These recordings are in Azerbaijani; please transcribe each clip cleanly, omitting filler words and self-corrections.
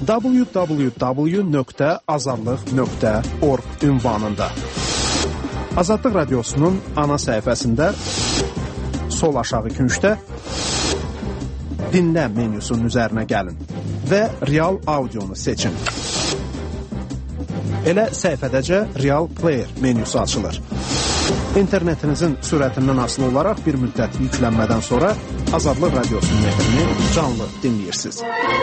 www.azadlıq.org ünvanında. Azadlıq Radiosunun ana səhifəsində sol aşağı küncdə dinlə menyusunun üzərinə gəlin və real audionu seçin. Elə səhifədəcə Real Player menyusu açılır. İnternetinizin sürətindən asılı olaraq bir müddət yüklənmədən sonra Azadlıq Radiosunun efrini canlı dinləyirsiniz.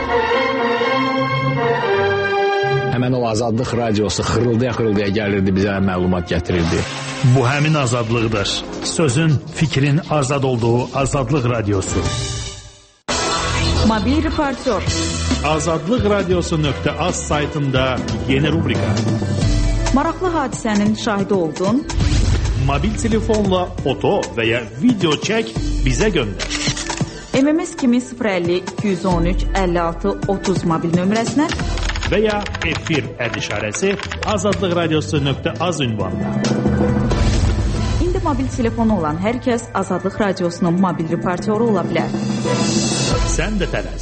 Həmən o Azadlıq Radiosu xırıldaya-xırıldaya gəlirdi, bizə məlumat gətirirdi. Bu həmin azadlıqdır. Sözün, fikrin azad olduğu Azadlıq Radiosu. Mobil reportör. Azadlıqradiosu.az saytında yeni rubrika. Maraqlı hadisənin şahidi oldun. Mobil telefonla foto və ya video çək, bizə göndər. MMS kimi 050-213-56-30 mobil nömrəsinə və ya efir işarəsi azadlıqradiosu.az ünvanına. İndi mobil telefonu olan hər kəs Azadlıq Radiosunun mobil reportyoru ola bilər. Sən də tələs.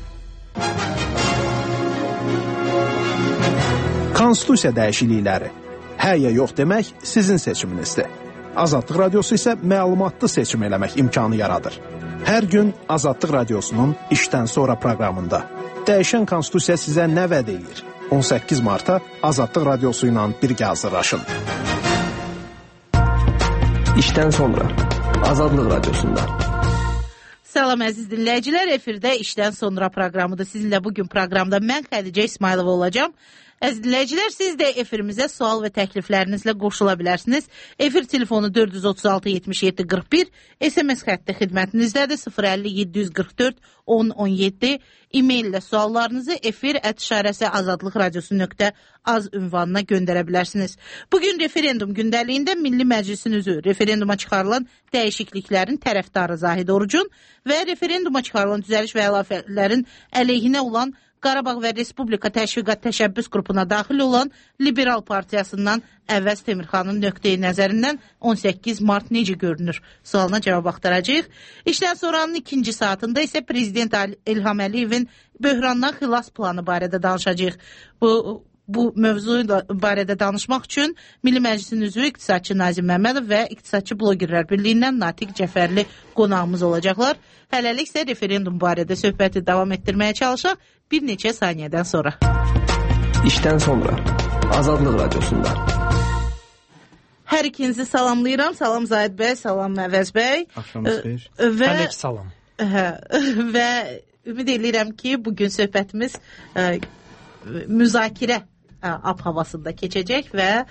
Konstitusiya dəyişiklikləri. Hə ya yox demək sizin seçiminizdir. Azadlıq Radiosu isə məlumatlı seçim eləmək imkanı yaradır. Hər gün Azadlıq Radiosunun işdən sonra proqramında. Dəyişən Konstitusiya sizə nə vəd edir? 18 marta Azadlıq Radiosu ilə birgə hazırlaşın. İşdən sonra Azadlıq Radiosunda. Salam əziz dinləyicilər, efirdə işdən sonra proqramıdır. Sizinlə bugün proqramda mən Xədicə İsmailova olacağım. Əziz dinləyicilər, siz də efirimizə sual və təkliflərinizlə qoşula bilərsiniz. Efir telefonu 436-77-41, SMS xətti xidmətinizdədir 050-744-1017, e-mail ilə suallarınızı efir@azadlıqradiosu.az ünvanına göndərə bilərsiniz. Bugün referendum gündəliyində Milli Məclisin üzvü referenduma çıxarılan dəyişikliklərin tərəfdarı Zahid Orucun və referenduma çıxarılan düzəliş və əlavələrin əleyhinə olan Qarabağ və Respublika Təşviqat Təşəbbüs qrupuna daxil olan Liberal Partiyasından Əvəz Temirxanın nöqteyi nəzərindən 18 mart necə görünür? Sualına cavab axtaracağıq. İşdən sonranın ikinci saatında isə Prezident İlham Əliyevin böhrandan xilas planı barədə danışacağıq. Bu mövzu barədə danışmaq üçün Milli Məclisin üzvü İqtisadçı Nazim Məmmədov və İqtisadçı Blogerlər Birliyindən Natiq Cəfərli qonağımız olacaqlar. Hələlik isə referendum barədə söhbəti davam etdirməyə çalışaq bir neçə saniyədən sonra. İşdən sonra Azadlıq Radiosunda. Hər ikinizi salamlayıram. Salam Zahid bəy, salam Əvəz bəy. Axşamınız xeyir. Əleyk salam. Və ümid edirəm ki, bugün söhbətimiz müzakirə ab-havasında keçəcək və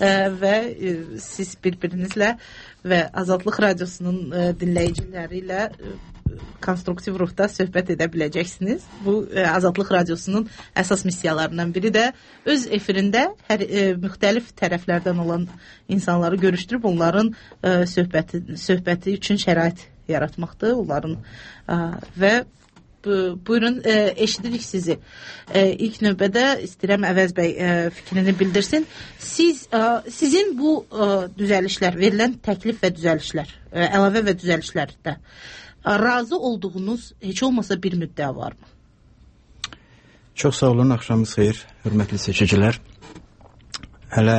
siz bir-birinizlə və Azadlıq Radiosunun dinləyiciləri ilə konstruktiv ruhda söhbət edə biləcəksiniz. Bu Azadlıq Radiosunun əsas missiyalarından biri də öz efirində müxtəlif tərəflərdən olan insanları görüşdürüb onların söhbəti üçün şərait yaratmaqdır. Onların və buyurun, eşidirik sizi. İlk növbədə istəyirəm Əvəz bəy fikrini bildirsin. Sizin bu düzəlişlər, verilən təklif və düzəlişlər, əlavə və düzəlişlərdə razı olduğunuz heç olmasa bir müddəa varmı? Çox sağ olun, axşamınız xeyir, hörmətli seçicilər. Hələ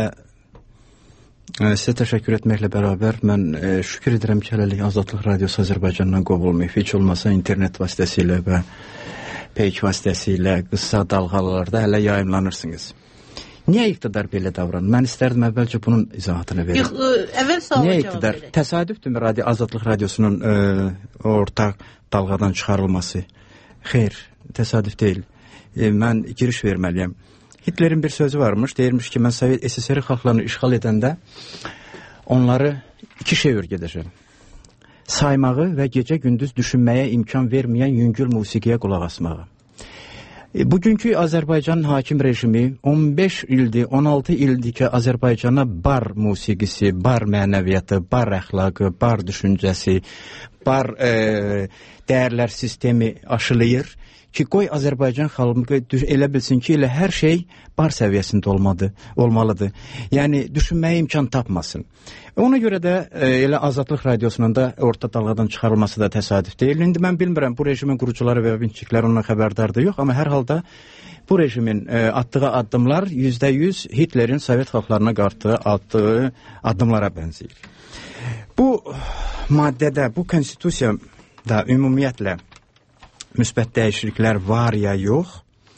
sizə təşəkkür etməklə bərabər mən şükür edirəm ki, hələlik Azadlıq Radiosu Azərbaycandan qovulmayıb. Heç olmasa internet vasitəsilə və peyk vasitəsilə qısa dalğalarda hələ yayımlanırsınız. Niyə iqtidar belə davranır? Mən istərdim əvvəlcə bunun izahatını verim. Yox, əvvəl suala cavab verin. Təsadüfdür Azadlıq Radiosunun ortaq dalğadan çıxarılması? Xeyr, təsadüf deyil. Mən giriş verməliyəm. Hitlerin bir sözü varmış, deyirmiş ki, mən Sovet SSR xalqlarını işğal edəndə onları iki şey öyrədəcəm. Saymağı və gecə-gündüz düşünməyə imkan verməyən yüngül musiqiyə qulaq asmağı. Bugünkü Azərbaycan hakim rejimi 15 ildir, 16 ildir ki, Azərbaycana bar musiqisi, bar mənəviyyatı, bar əxlaqı, bar düşüncəsi, bar dəyərlər sistemi aşılayır ki, qoy Azərbaycan xalqı elə bilsin ki, elə hər şey bar səviyyəsində olmalıdır. Yəni, düşünməyə imkan tapmasın. Ona görə də elə Azadlıq Radiosunun da orta dalğadan çıxarılması da təsadüf deyil. İndi mən bilmirəm, bu rejimin qurucuları və vinçikləri ondan xəbərdardır, yox, amma hər halda bu rejimin atdığı addımlar %100 Hitlerin Sovet xalqlarına atdığı addımlara bənzəyir. Bu maddədə, bu konstitusiyada ümumiyyətlə müsbət dəyişikliklər var ya yox?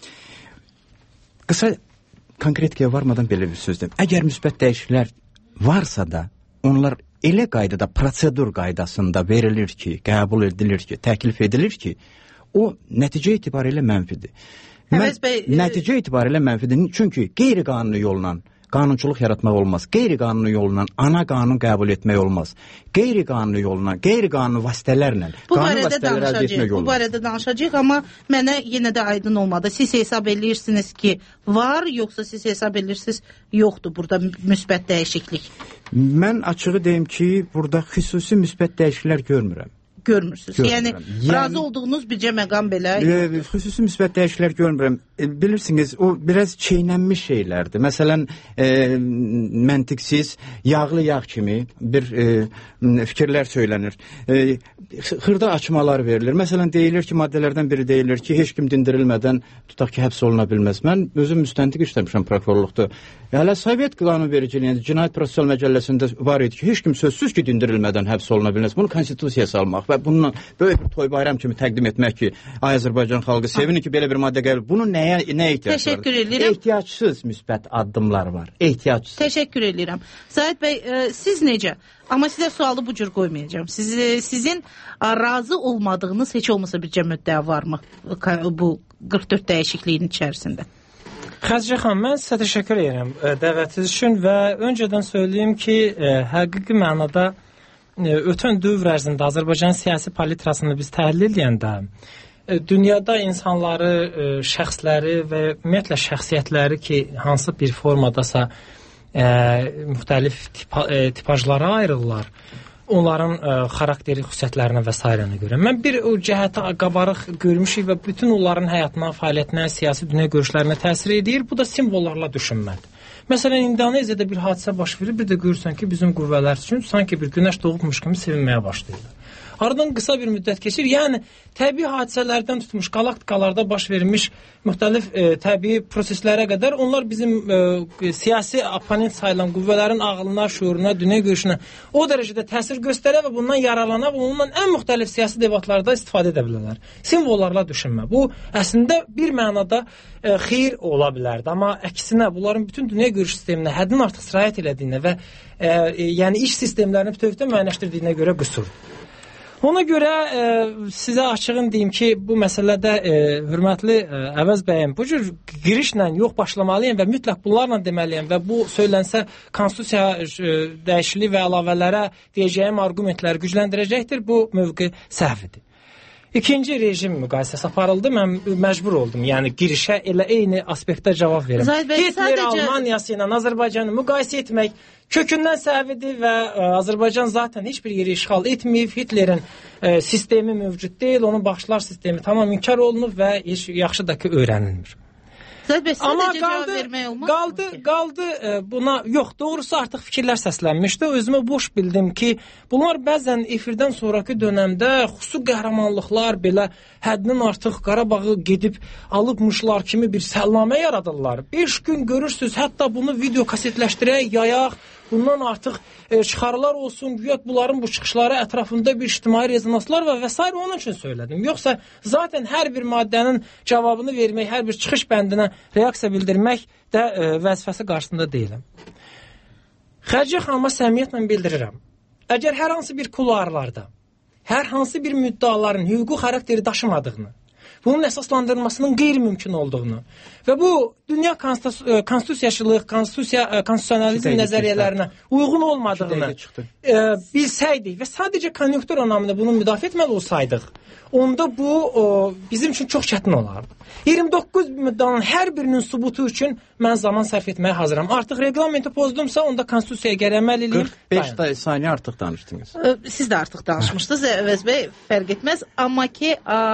Qısa konkretikaya varmadan belə bir sözdür. Əgər müsbət dəyişikliklər varsa da, onlar elə qaydada, prosedur qaydasında verilir ki, qəbul edilir ki, təklif edilir ki, o nəticə itibarilə mənfidir. Nəticə itibarilə mənfidir. Çünki qeyri-qanuni yolla qanunçuluq yaratmaq olmaz. Qeyri-qanuni yolla ana qanun qəbul etmək olmaz. Qeyri-qanuni yolla, qeyri-qanuni vasitələrlə qanun vasitələri əldə etmək olmaz. Bu barədə danışacağıq, amma mənə yenə də aydın olmadı. Siz hesab edirsiniz ki, var, yoxsa siz hesab edirsiniz yoxdur burada müsbət dəyişiklik? Mən açığı deyim ki, burada xüsusi müsbət dəyişikliklər görmürəm. Görmürsünüz. Yəni, razı olduğunuz bircə məqam belə yoxdur. Xüsusi müsbət dəyişikliklər görmürəm. Bilirsiniz, o biraz çeynənmiş şeylərdir. Məsələn, məntiqsiz, yağlı yağ kimi bir fikirlər söylənir. Xırda açmalar verilir. Məsələn, deyilir ki, maddələrdən biri deyilir ki, heç kim dindirilmədən tutaq ki, həbs oluna bilməz. Mən özüm müstəntiq işləmişəm prokurorluqda. Hələ Sovet qanunvericiliyində, Cinayət Prosessual Məcəlləsində var idi ki, heç kim sözsüz ki, dindirilmədən həbs oluna bilməz. Bunu konstitusiyaya salmaq və bununla böyük bir toy bayram kimi təqdim etmək ki, Azərbaycan xalqı sevinir ki, belə bir maddə qəbul. Bunun nəyə ehtiyac var? Təşəkkür edirəm. Ehtiyacsız müsbət addımlar var. Ehtiyacsız. Təşəkkür edirəm. Zahid bəy, siz necə? Amma sizə sualı bu cür qoymayacağım. Sizin razı olmadığınız heç olmasa bircə müddəa varmı bu 44 dəyişikliyin içərisində? Xədicə xanım, mən sizə təşəkkür edirəm dəvətiniz üçün və öncədən söyləyim ki, həqiqi mənada ötən dövr ərzində Azərbaycan siyasi palitrasını biz təhlil edəndə dünyada insanları, şəxsləri və ümumiyyətlə şəxsiyyətləri ki, hansı bir formadasa müxtəlif tipajlara ayrılırlar, onların xarakteri xüsusiyyətlərinə və s. görə. Mən bir o cəhətə qabarıq görmüşük və bütün onların həyatına, fəaliyyətinə, siyasi dünya görüşlərinə təsir edir. Bu da simvollarla düşünmədir. Məsələn, İndoneziyada bir hadisə baş verir, bir də görürsən ki, bizim qüvvələr üçün sanki bir günəş doğubmuş kimi sevinməyə başlayırlar. Aradan qısa bir müddət keçir. Yəni, təbii hadisələrdən tutmuş galaktikalarda baş verilmiş müxtəlif təbii proseslərə qədər onlar bizim siyasi oponent sayılan qüvvələrin ağlına, şuuruna, dünya görüşünə o dərəcədə təsir göstərə və bundan yararlana və ondan ən müxtəlif siyasi debatlarda istifadə edə bilərlər. Simvollarla düşünmə. Bu, əslində bir mənada xeyir ola bilərdi. Amma əksinə, bunların bütün dünya görüş sisteminə həddin artıq sirayət elədiyinə və yəni iş sistemlərini bütövlükdə müəyyənləşdirdiyinə görə qüsur. Ona görə sizə açığın deyim ki, bu məsələdə hörmətli Əvəz bəyəm, bu cür girişlə yox başlamalıyım və mütləq bunlarla deməliyəm və bu söylənsə konstitusiya dəyişikliyi və əlavələrə deyəcəyim argumentləri gücləndirəcəkdir, bu mövqe səhvidir. İkinci rejim müqayisəsi aparıldı, mən məcbur oldum, yəni girişə elə eyni aspektdə cavab verim. Hitler Almaniyası ilə Azərbaycanı müqayisə etmək kökündən səhvidir və Azərbaycan zaten heç bir yeri işğal etməyib, Hitlerin sistemi mövcud deyil, onun baxışlar sistemi tamam inkar olunub və yaxşı da ki, öyrənilmir. Amma qaldı buna, yox, doğrusu artıq fikirlər səslənmişdi. Özümə boş bildim ki, bunlar bəzən efirdən sonraki dönəmdə xüsusi qəhrəmanlıqlar belə həddinin artıq Qarabağı gedib alıbmışlar kimi bir səllamə yaradırlar. 5 gün görürsünüz, hətta bunu video kasetləşdirək, yayaq, bundan artıq çıxarılar olsun, güya bunların bu çıxışları ətrafında bir ictimai rezonanslar və və s. onun üçün söylədim. Yoxsa zaten hər bir maddənin cavabını vermək, hər bir çıxış bəndinə reaksiya bildirmək də vəzifəsi qarşısında deyiləm. Xədicə xanıma səmiyyətlə bildirirəm. Əgər hər hansı bir kularlarda, hər hansı bir müddaların hüquqi xarakteri daşımadığını, bunun əsaslandırılmasının qeyri-mümkün olduğunu və bu dünya konstitusionalizm nəzəriyyələrinə uyğun olmadığını bilsəydik və sadəcə konjunktura namında bunu müdafiə etməli olsaydıq, onda bu bizim üçün çox çətin olardı. 29 müddanın hər birinin sübutu üçün mən zaman sərf etməyə hazıram. Artıq reglamenti pozdumsa, onda konstitusiyaya gərək əməl edeyim. 45 saniyə artıq danışdınız. Siz də artıq danışmışdınız, Əvəz bəy, fərq etməz. Amma ki,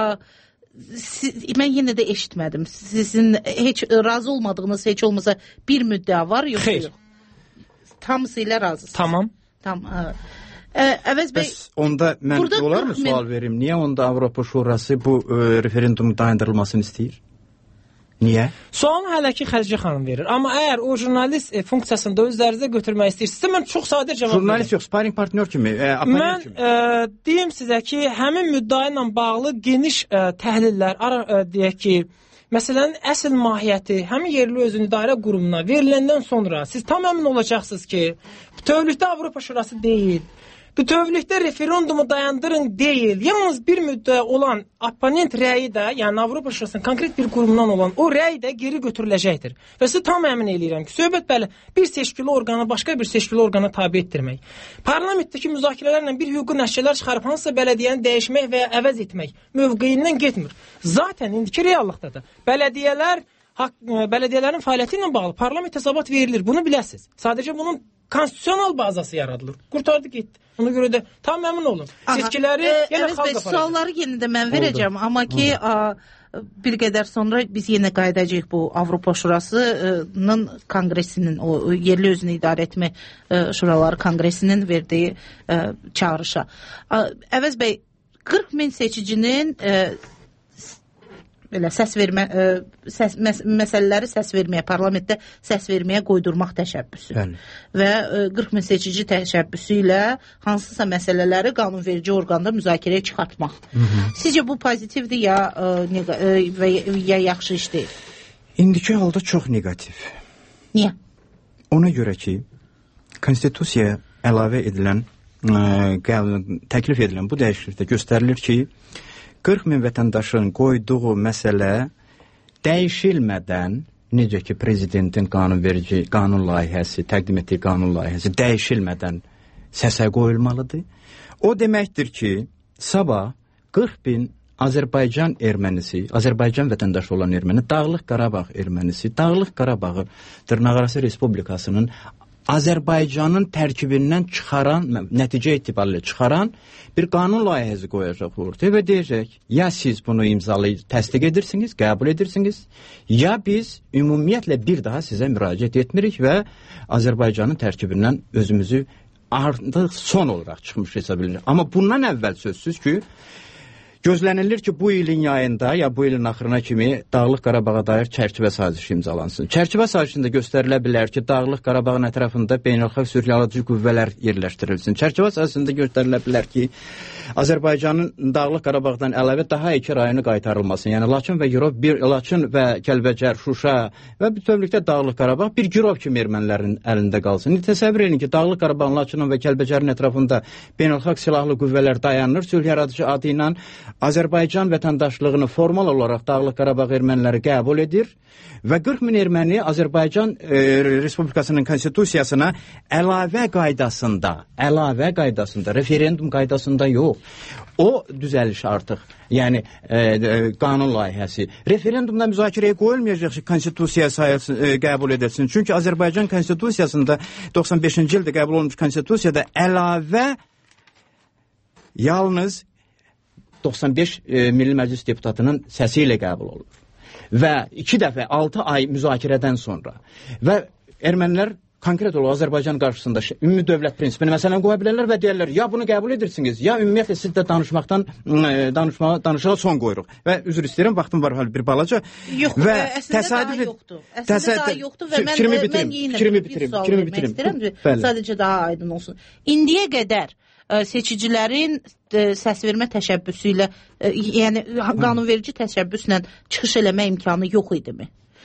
mən yenə də eşitmədim. Sizin heç razı olmadığınız heç olmasa bir müddəa var, yoxsa yox? Hamısı ilə razısınız. Tamam. Əvəz bəy, onda mən olar mı sual verim? Niyə onda Avropa Şurası bu referendumun dayandırılmasını istəyir? Niyə? Sualını hələ ki Xədicə xanım verir. Amma əgər o jurnalist funksiyasını da özlərinizə götürmək istəyirsinizsə, mən çox sadə cavab verim. Jurnalist yox, sparring partnyor kimi, mən deyim sizə ki, həmin müddəa ilə bağlı geniş təhlillər, deyək ki, məsələnin əsl mahiyyəti həmin yerli özünü idarə qurumuna veriləndən sonra siz tam əmin olacaqsınız ki, bütövlükdə Avropa Şurası deyil, bütövlükdə referendumu dayandırın deyil, yalnız bir müddəa olan opponent rəyi də, yəni Avropa Şurasının konkret bir qurumundan olan o rəy də geri götürüləcəkdir. Və sizə tam əmin eləyirəm ki, söhbət bəli, bir seçkili orqanı başqa bir seçkili orqana tabi etdirmək. Parlamentdəki müzakirələrlə bir hüquqi nəticələr çıxarıb hansısa bələdiyyəni dəyişmək və ya əvəz etmək mövqeyindən getmir. Zaten indiki reallıqda da bələdiyyələrin fəaliyyəti ilə bağlı parlament hesabat verilir. Bunu biləsiniz. Sadəcə bunun konstitusional bazası yaradılır. Qurtardı getdi. Ona görə də tam məmnun olun. Seçkiləri yenə xalq aparacaq. Sualları yenə də mən verəcəm. Amma ki, bir qədər sonra biz yenə qayıdacağıq bu Avropa Şurasının konqresinin, o yerli özünü idarə etmə şuraları konqresinin verdiyi çağırışa. Əvəz bəy, 40 min seçicinin belə məsələləri səs verməyə, parlamentdə səs verməyə qoydurmaq təşəbbüsü. Bəli. Və 40 min seçici təşəbbüsü ilə hansısa məsələləri qanunverici orqanda müzakirəyə çıxartmaq. Sizcə bu pozitivdir ya yaxşı iş deyil? İndiki halda çox negativ. Niyə? Ona görə ki, konstitusiyaya əlavə edilən, təklif edilən bu dəyişiklikdə göstərilir ki, 40 min vətəndaşın qoyduğu məsələ dəyişilmədən, necə ki prezidentin qanunverici qanun layihəsi, təqdim etdiyi qanun layihəsi dəyişilmədən səsə qoyulmalıdır. O deməkdir ki, sabah 40 bin Azərbaycan ermənisi, Azərbaycan vətəndaşı olan erməni, Dağlıq Qarabağ ermənisi, Dağlıq Qarabağı Dırnaqarası Respublikasının Azərbaycanın tərkibindən çıxaran, nəticə etibarilə çıxaran bir qanun layihəsi qoyacaq ortaya və deyəcək, ya siz bunu imzalayıb təsdiq edirsiniz, qəbul edirsiniz, ya biz ümumiyyətlə bir daha sizə müraciət etmirik və Azərbaycanın tərkibindən özümüzü artıq son olaraq çıxmış hesab edilir. Amma bundan əvvəl sözsüz ki, gözlənilir ki, bu ilin yayında ya bu ilin axırına kimi Dağlıq Qarabağa dair çərçivə sazişi imzalansın. Çərçivə sazişində göstərilə bilər ki, Dağlıq Qarabağın ətrafında beynəlxalq sülhyalıcı qüvvələr yerləşdirilsin. Çərçivə sazişində göstərilə bilər ki, Azərbaycanın Dağlıq Qarabağdan əlavə daha 2 rayonu qaytarılmasın. Yəni Laçın və Girov, Laçın və Kəlbəcər, Şuşa və bütövlükdə Dağlıq Qarabağ bir Girov kimi ermənilərin əlində qalsın. İndi təsəvvür edin ki, Dağlıq Qarabağın, Laçının və Kəlbəcərin ətrafında beynəlxalq silahlı qüvvələr dayanır, sülh yaradıcı adı ilə Azərbaycan vətəndaşlığını formal olaraq Dağlıq Qarabağ erməniləri qəbul edir və 40 min erməni Azərbaycan Respublikasının konstitusiyasına əlavə qaydasında, referendum qaydasında yox. O düzəliş artıq, yəni qanun layihəsi. Referendumda müzakirəyə qoyulmayacaq ki, konstitusiya qəbul edilsin. Çünki Azərbaycan konstitusiyasında 95-ci ildə qəbul olmuş konstitusiyada əlavə yalnız 95 Milli Məclis deputatının səsi ilə qəbul olur. Və 2 dəfə 6 ay müzakirədən sonra və ermənilər konkret olaraq Azərbaycan qarşısında ümumi dövlət prinsipini məsələn qoya bilərlər və deyərlər, ya bunu qəbul edirsiniz, ya ümumiyyətlə siz də danışmağa son qoyuruq. Və üzr istəyirəm, vaxtım var bir balaca. Yox, əslində daha yoxdur. Əslində daha yoxdur və mən yenə bir sual vermək istəyirəm, sadəcə daha aydın olsun. İndiyə qədər seçicilərin səs vermə təşəbbüsü ilə, yəni qanunverici təşəbbüslə çıxış eləmə imkanı yox idimi?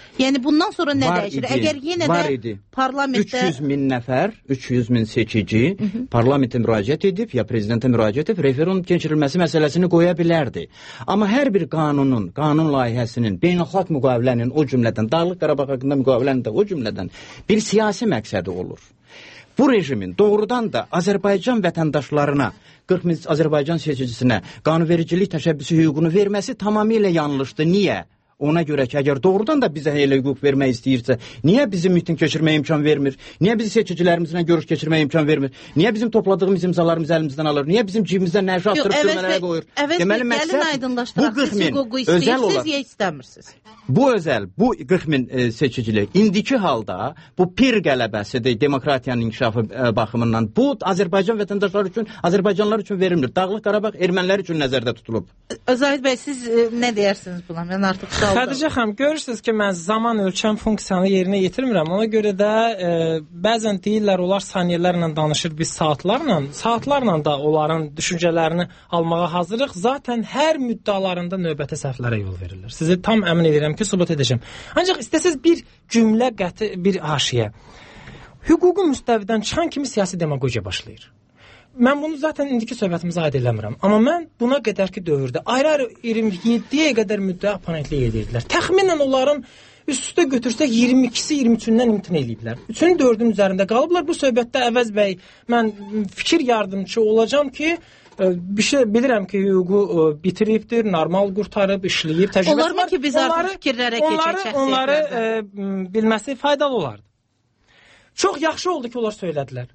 Yəni bundan sonra nə dəyişir? Əgər yenə də parlamentdə 300 min nəfər, 300 min seçici parlamentə müraciət edib ya prezidentə müraciət edib referendum keçirilməsi məsələsini qoya bilərdi. Amma hər bir qanun layihəsinin, beynəlxalq müqavilənin, o cümlədən Dağlıq Qarabağ haqqında müqavilənin də o cümlədən bir siyasi məqsədi olur. Bu rejimin doğrudan da Azərbaycan vətəndaşlarına, 40 min Azərbaycan seçicisinə qanunvericilik təşəbbüsü hüququnu verməsi tamamilə yanlışdır. Niyə? Ona görə ki, əgər doğrudan da bizə elə hüquq vermək istəyirsə, niyə bizim miting keçirməyə imkan vermir? Niyə bizi seçicilərimizlə görüş keçirməyə imkan vermir? Niyə bizim topladığımız imzalarımızı əlimizdən alır? Niyə bizim cibimizdən nəşə atdırıb sürmələrə qoyur? Deməli, məqsəd bu 40 min özəl olaraq. Bu özəl, bu 40 min seçicilik indiki halda bu pir qələbəsidir demokratiyanın inkişafı baxımından. Bu Azərbaycan vətəndaşları üçün, Azərbaycanlılar üçün verilmir. Dağlıq Qarabağ ermənilər üçün nəzərdə tutulub. Zahid bəy, siz nə deyərsiniz buna? Mən artıq Xədicə xanım, görürsünüz ki, mən zaman ölçən funksiyanı yerinə yetirmirəm. Ona görə də bəzən deyirlər, onlar saniyələrlə danışır, biz saatlarla da onların düşüncələrini almağa hazırıq. Zaten hər müddalarında növbəti səhvlərə yol verilir. Sizi tam əmin edirəm ki, sübut edəcəm. Ancaq istəsiz bir cümlə qəti, bir haşiyə. Hüququ müstəvidən çıxan kimi siyasi demagogiya başlayır. Mən bunu zaten indiki söhbətimizə aid eləmirəm. Amma mən buna qədərki dövrdə ayrı-ayrı 27-yə qədər müddəə oponentlik edirdilər. Təxminən onların üst-üstə götürsək 22-si 23-dən imtina ediblər. 3-ün 4-ün üzərində qalıblar. Bu söhbətdə Əvəz bəy, mən fikir yardımcı olacağam ki, bir şey bilirəm ki, hüququ bitiribdir, normal qurtarıb, işləyib, təcrübəsi var. Olarmı ki, biz artıq fikirlərə keçək şəxsiyyətlərdə? Onları bilməsi faydalı olardı. Çox yaxşı oldu ki, onlar söylədilər.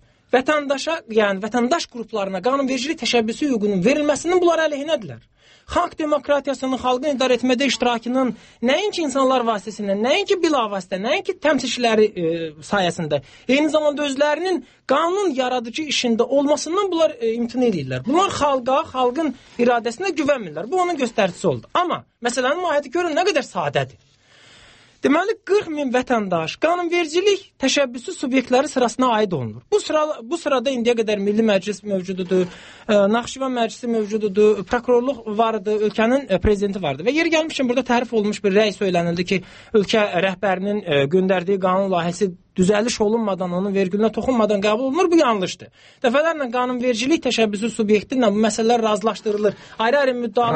Vətəndaş qruplarına qanunvericilik təşəbbüsü hüququnun verilməsinin bunlar əleyhinədirlər. Xalq demokratiyasının, xalqın idarə etmədə iştirakının nəinki insanlar vasitəsilə, nəinki bilavasitə, nəinki təmsilçiləri sayəsində, eyni zamanda özlərinin qanun yaradıcı işində olmasından bunlar imtina edirlər. Bunlar xalqa, xalqın iradəsinə güvənmirlər. Bu onun göstəricisi oldu. Amma məsələnin mahiyyəti görün nə qədər sadədir. Deməli, 40 min vətəndaş qanunvericilik təşəbbüsü subyektləri sırasına aid olunur. Bu sırada indiyə qədər Milli Məclis mövcududur, Naxçıvan Məclisi mövcududur, prokurorluq vardı, ölkənin prezidenti vardı. Və yeri gəlmişkən burada tərif olunmuş bir rəy söylənildi ki, ölkə rəhbərinin göndərdiyi qanun layihəsi düzəliş olunmadan, onun vergülünə toxunmadan qəbul olunur. Bu yanlışdır. Dəfələrlə qanunvericilik təşəbbüsü subyektinlə bu məsələlər razılaşdırılır. Ayrı-ayrı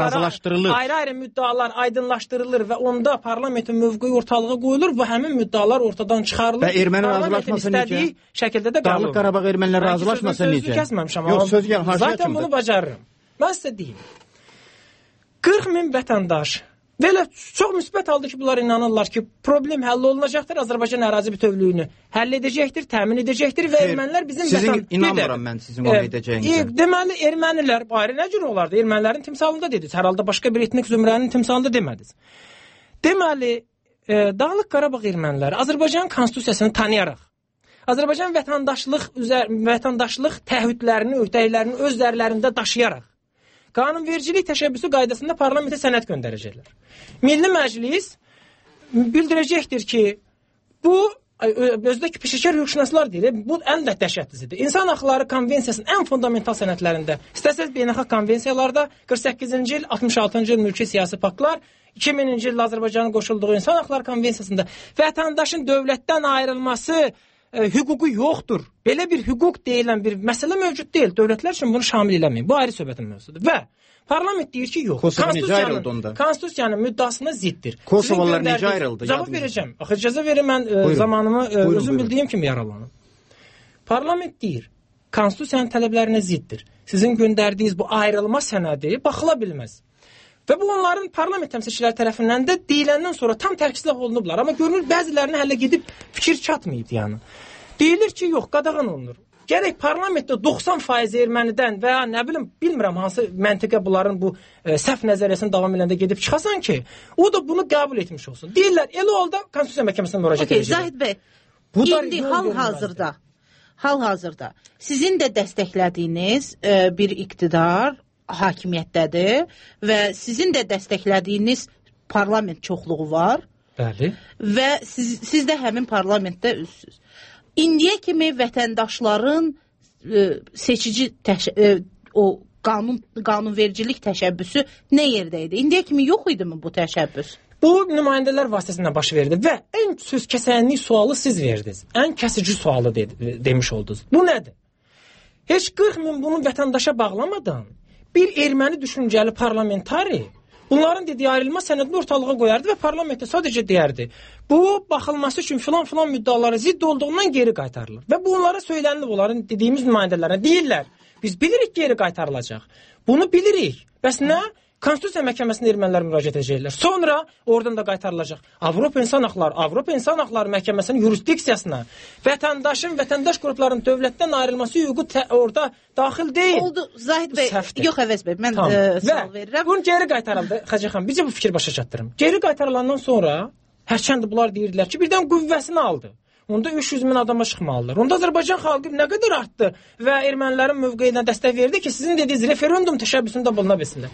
müddalar aydınlaşdırılır və onda parlamentin mövqeyi ortalığa qoyulur və həmin müddalar ortadan çıxarılır. Və erməni razılaşması necə? Şəkildə də qəbul olunur. Dağlıq Qarabağ ermənilər razılaşması necə? Sözü kəsməmişəm. Yox, söz gəl, haşiyə zaten bunu bacarırım. Mən sizə deyim. 40 min vətəndaş belə çox müsbət halda ki, bunlar inanırlar ki, problem həll olunacaqdır, Azərbaycan ərazi bütövlüyünü həll edəcəkdir, təmin edəcəkdir və ermənilər bizim Sizin inanmıram mən sizin onu edəcəyinizə. Deməli, ermənilər, ayrı nə cür olardı? Ermənilərin timsalında dediniz, hər halda başqa bir etnik zümrənin timsalında demədiniz. Deməli, Dağlıq Qarabağ erməniləri Azərbaycan konstitusiyasını tanıyaraq, Azərbaycan vətəndaşlıq təahhüdlərini, öhdəliklərini öz üzərlərində daşıyaraq, qanunvericilik təşəbbüsü qaydasında parlamentə sənəd göndərəcəklər. Milli Məclis bildirəcəkdir ki, bu özdəki peşəkar hüquqşünaslar deyir, bu ən də dəhşətlisidir. İnsan Haqları Konvensiyasının ən fundamental sənədlərində, istəsəz beynəlxalq konvensiyalarda 48-ci il, 66-cı il mülki siyasi paktlar, 2000-ci il Azərbaycanın qoşulduğu İnsan Haqları Konvensiyasında vətəndaşın dövlətdən ayrılması hüququ yoxdur. Belə bir hüquq deyilən bir məsələ mövcud deyil. Dövlətlər üçün bunu şamil eləməyin. Bu ayrı söhbətin mövzusudur. Və parlament deyir ki, yox. Konstitusiyanın müddəasına ziddir. Kosovalılar necə ayrıldı? Cavab verəcəm. Axı icazə verin, mən zamanımı özüm bildiyim kimi yaralanım. Parlament deyir, konstitusiyanın tələblərinə ziddir. Sizin göndərdiyiniz bu ayrılma sənədi baxıla bilməz. Və bu onların parlament təmsilçiləri tərəfindən də deyiləndən sonra tam tərkizlə olunublar. Amma görünür, bəzilərinə hələ gedib fikir çatmayıb yəni. Deyilir ki, yox, qadağan olunur. Gərək parlamentdə 90% ermənidən və ya nə bilim, bilmirəm hansı məntiqə bunların bu səhv nəzəriyyəsinin davam edəndə gedib çıxasan ki, o da bunu qəbul etmiş olsun. Deyirlər, elə oldu, Konstitusiya Məhkəməsinə müraciət edəcək. Zahid bəy, indi hal-hazırda sizin də dəstəklədiyiniz bir iqtidar hakimiyyətdədir və sizin də dəstəklədiyiniz parlament çoxluğu var. Bəli. Və siz də həmin parlamentdə üzsüz. İndiyə kimi vətəndaşların seçici o qanunvericilik təşəbbüsü nə yerdə idi? İndiyə kimi yox idi mi bu təşəbbüs? Bu nümayəndələr vasitəsilə baş verdi və ən söz kəsənlik sualı siz verdiniz. Ən kəsici sualı demiş oldunuz. Bu nədir? Heç 40 min bunu vətəndaşa bağlamadan bir erməni düşüncəli parlamentari bunların dediyi ayrılma sənədini ortalığa qoyardı və parlamentdə sadəcə deyərdi. Bu, baxılması üçün filan müddalara zidd olduğundan geri qaytarılır. Və bunlara söylənilib onların dediyimiz nümayəndələrə deyirlər. Biz bilirik geri qaytarılacaq. Bunu bilirik. Bəs nə? Konstitusiya məhkəməsinə ermənilər müraciət edəcəklər. Sonra oradan da qaytarılacaq. Avropa İnsan Haqları Məhkəməsinin yurisdiksiyasına vətəndaş qruplarının dövlətdən ayrılması hüququ orada daxil deyil. Oldu Zahid bəy. Yox Əvəz bəy, mən sual verirəm. Bunu geri qaytarıldı. Xəcə xanım, bizə bu fikir başa çatdırım. Geri qaytarılandan sonra hərçənd bunlar deyirdilər ki, birdən qüvvəsini aldı. Onda 300 min adama çıxmalıdır. Onda Azərbaycan xalqı nə qədər artdı və ermənilərin mövqeyinə dəstək verdi ki, sizin dediyiniz referendum təşəbbüsündə buluna bilsinlər.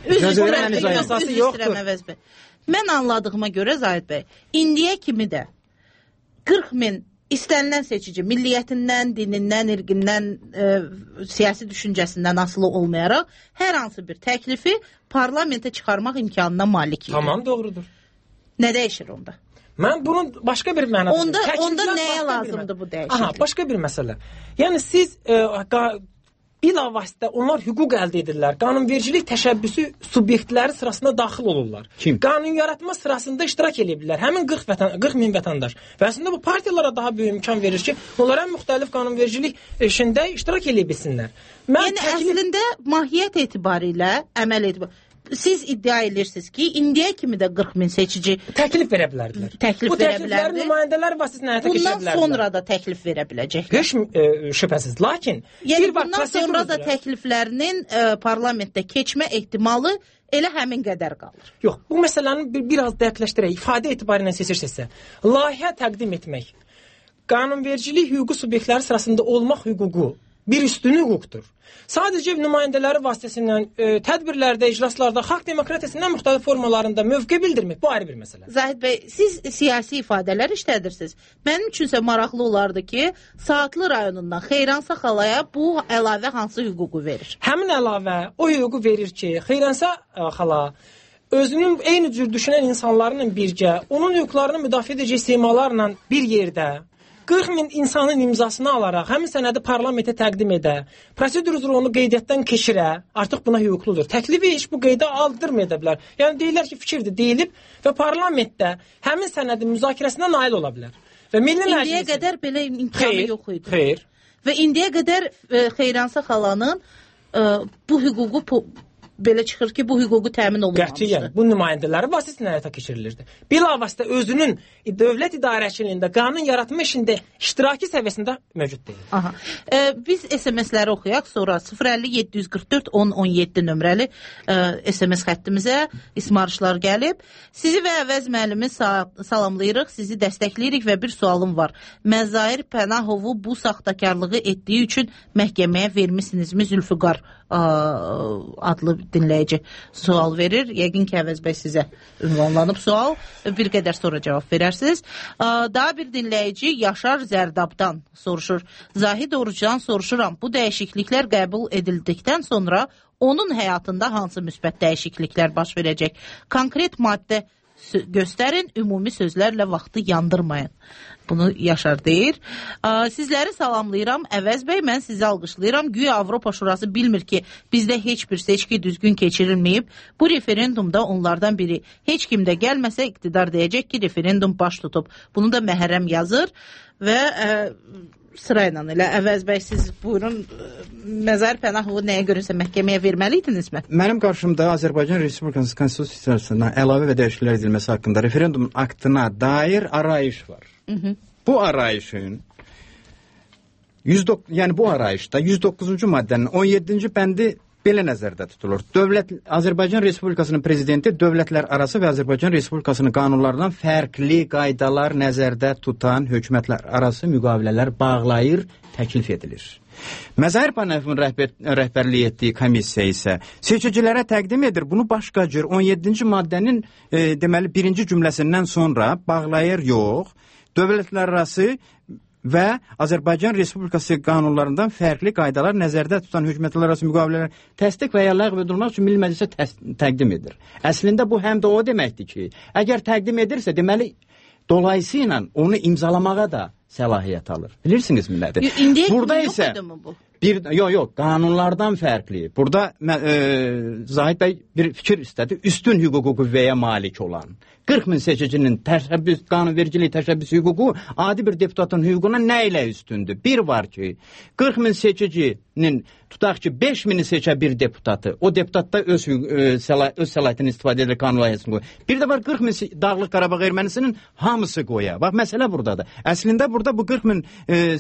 Mən anladığıma görə Zahid bəy, indiyə kimi də 40 min istənilən seçici milliyyətindən, dinindən, irqindən, siyasi düşüncəsindən asılı olmayaraq hər hansı bir təklifi parlamentə çıxarmaq imkanına malik idi. Tamam, doğrudur. Nə dəyişir onda? Mən bunun başqa bir mənada... Onda nəyə lazımdır bu dəyişiklik? Aha, başqa bir məsələ. Yəni siz bilavasitə onlar hüquq əldə edirlər. Qanunvericilik təşəbbüsü subyektləri sırasına daxil olurlar. Kim? Qanun yaratma sırasında iştirak edirlər. Həmin 40 min vətəndaş. Və əslində bu partiyalara daha böyük imkan verir ki, onlara müxtəlif qanunvericilik işində iştirak edə bilsinlər. Yəni əslində mahiyyət etibarilə, əməl etibarilə siz iddia edirsiniz ki, indiyə kimi də 40 min seçici təklif verə bilərdilər. Bu təkliflər nümayəndələr vasitəsilə həyata keçirə bilərdilər. Bundan sonra da təklif verə biləcəklər. Heç şübhəsiz. Lakin bundan sonra da təkliflərinin parlamentdə keçmə ehtimalı elə həmin qədər qalır. Yox, bu məsələni biraz dəqiqləşdirək. İfadə etibarilə seçirsinizsə, layihə təqdim etmək, qanunvericilik hüququ subyektləri sırasında olmaq hüququ bir üstün hüquqdur. Sadəcə nümayəndələri vasitəsilə tədbirlərdə, iclaslarda, xalq demokratiyasının müxtəlif formalarında mövqe bildirmək bu ayrı bir məsələ. Zahid bəy, siz siyasi ifadələr işlədirsiniz. Mənim üçünsə maraqlı olardı ki, Saatlı rayonundan Xeyransa xalaya bu əlavə hansı hüququ verir? Həmin əlavə o hüququ verir ki, Xeyransa xala özünün eyni cür düşünən insanlarla birgə, onun hüquqlarını müdafiə edəcək semalarla bir yerdə 40 min insanın imzasını alaraq həmin sənədi parlamentə təqdim edə, prosedur üzrə onu qeydiyyatdan keçirə, artıq buna hüquqludur. Təklifi heç bu qeydə aldırmaya da bilər. Yəni deyirlər ki, fikirdir, deyilib və parlamentdə həmin sənədin müzakirəsinə nail ola bilər. Və Milli Məclis indiyə qədər belə imkanı yox idi. Xeyr. Və indiyə qədər Xeyransa xalanın bu hüququ belə çıxır ki, bu hüququ təmin olunmamışdır. Qətiyyən, bu nümayəndələri vasitəsilə həyata keçirilirdi. Bilavasitə özünün dövlət idarəçiliyində, qanun yaratma işində iştiraki səviyyəsində mövcud deyil. Aha. Biz SMS-ləri oxuyaq, sonra 050-744-1017 nömrəli SMS xəttimizə ismarışlar gəlib. Sizi və Əvəz müəllimi salamlayırıq, sizi dəstəkləyirik və bir sualım var. Məzahir Pənahovu bu saxtakarlığı etdiyi üçün məhkəməyə vermisinizmi? Zülfüqar adlı dinləyici sual verir. Yəqin ki, Əvəz bəy sizə ünvanlanıb sual. Bir qədər sonra cavab verərsiniz. Daha bir dinləyici Yaşar Zərdabdan soruşur. Zahid Orucdan soruşuram. Bu dəyişikliklər qəbul edildikdən sonra onun həyatında hansı müsbət dəyişikliklər baş verəcək? Konkret maddə göstərin, ümumi sözlərlə vaxtı yandırmayın. Bunu Yaşar deyir. Sizləri salamlayıram. Əvəz bəy, mən sizi alqışlayıram. Güya Avropa Şurası bilmir ki, bizdə heç bir seçki düzgün keçirilməyib. Bu referendumda onlardan biri. Heç kim də gəlməsə iqtidar deyəcək ki, referendum baş tutub. Bunu da Məhərrəm yazır və sırayla elə. Əvəz bəy, siz buyurun, Məzahir Pənahovu nəyə görünsə məhkəməyə verməliydinizmi? Mənim qarşımda Azərbaycan Respublikasının konstitusiyasına əlavə və dəyişikliklər edilməsi haqqında referendum aktına dair arayış var. Bu arayışın yəni bu arayışda 109-cu maddənin 17-ci bəndi belə nəzərdə tutulur. Azərbaycan Respublikasının prezidenti dövlətlər arası və Azərbaycan Respublikasının qanunlarından fərqli qaydalar nəzərdə tutan hökumətlər arası müqavilələr bağlayır, təklif edilir. Məzahir Pənahovun rəhbərlik etdiyi komissiya isə seçicilərə təqdim edir. Bunu başqa cür 17-ci maddənin deməli birinci cümləsindən sonra bağlayır, yox. Dövlətlər arası və Azərbaycan Respublikası qanunlarından fərqli qaydalar nəzərdə tutan hökumətlərarası müqavilələr təsdiq və ya ləğv edilmək üçün Milli Məclisə təqdim edir. Əslində bu həm də o deməkdir ki, əgər təqdim edirsə, deməli dolayısıyla onu imzalamağa da səlahiyyət alır. Bilirsinizmi nədir? Burada isə yox, qanunlardan fərqli. Burada Zahid bəy bir fikir istədi. Üstün hüquqi qüvvəyə malik olan 40.000 seçicinin qanunvericilik təşəbbüs hüququ adi bir deputatın hüququna nə ilə üstündür? Bir var ki, 40.000 seçicinin tutaq ki 5.000'i seçə bir deputatı, o deputat da öz səlahiyyətini istifadə edir qanun layihəsini qoyur. Bir də var 40.000 Dağlıq Qarabağ ermənisinin hamısı qoya. Bax, məsələ buradadır. Əslində burada bu 40.000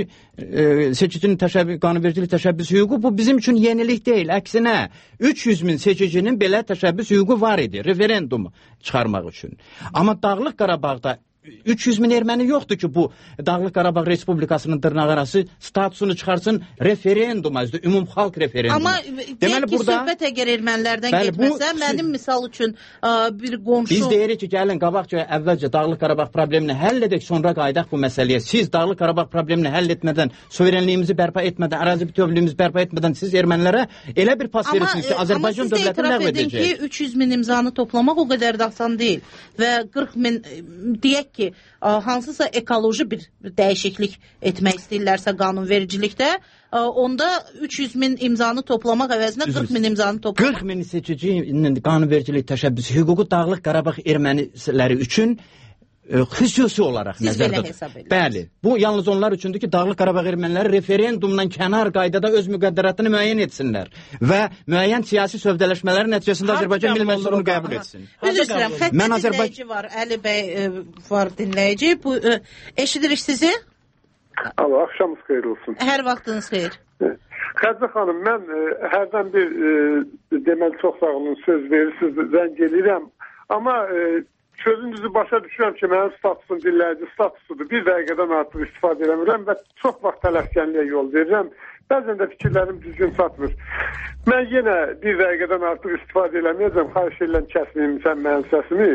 seçicinin qanunvericilik təşəbbüs hüququ bu bizim üçün yenilik deyil. Əksinə 300.000 seçicinin belə təşəbbüs hüququ var idi, referendumu çıxarmaq üçün. Amma Dağlıq Qarabağda 300.000 erməni yoxdur ki, bu Dağlıq Qarabağ Respublikasının dırnaqarası statusunu çıxarsın referenduma, ümumxalq referendumu. Amma deyək ki, söhbət əgər ermənilərdən getməsə, mənim misal üçün bir qonşu... Biz deyirik ki, gəlin, qabaqca əvvəlcə Dağlıq Qarabağ problemini həll edək, sonra qaydaq bu məsələyə. Siz Dağlıq Qarabağ problemini həll etmədən, suverenliyimizi bərpa etmədən, ərazi bütövlüyümüzü bərpa etmədən siz ermənilərə elə bir pas verirsiniz ki, Azərbaycan dövlətini ləğv edəcək. Amma siz etiraf edin ki, 300.000 imzanı toplamaq o qədər də asan deyil və 40.000 deyək ki, hansısa ekoloji bir dəyişiklik etmək istəyirlərsə qanunvericilikdə, onda 300.000 imzanı toplamaq əvəzinə 40.000 imzanı toplamaq. 40.000 seçicinin qanunvericilik təşəbbüsü hüququ Dağlıq Qarabağ erməniləri üçün xüsusi olaraq nəzərdə tutulur. Bəli, bu yalnız onlar üçündür ki, Dağlıq Qarabağ erməniləri referendumdan kənar qaydada öz müqəddəratını müəyyən etsinlər və müəyyən siyasi sövdələşmələrin nəticəsində Azərbaycan Milli Məclisi bunu qəbul etsin. Üzr istəyirəm, xəttə dinləyici var, Əli bəy var dinləyici. Eşidirik sizi? Alo, axşamınız xeyir olsun. Hər vaxtınız xeyir. Xəzə xanım, mən hərdən bir deməli çox sağ olun söz verirsiniz, zəng edirəm. Amma sözünüzü başa düşürəm ki, mənim statusum dinləyici statusudur. Bir dəqiqədən artıq istifadə edəmirəm və çox vaxt tələskənliyə yol verirəm. Bəzən də fikirlərim düzgün çatmır. Mən yenə bir dəqiqədən artıq istifadə eləməyəcəm. Xahiş edirəm kəsməyim sən mənim səsimi.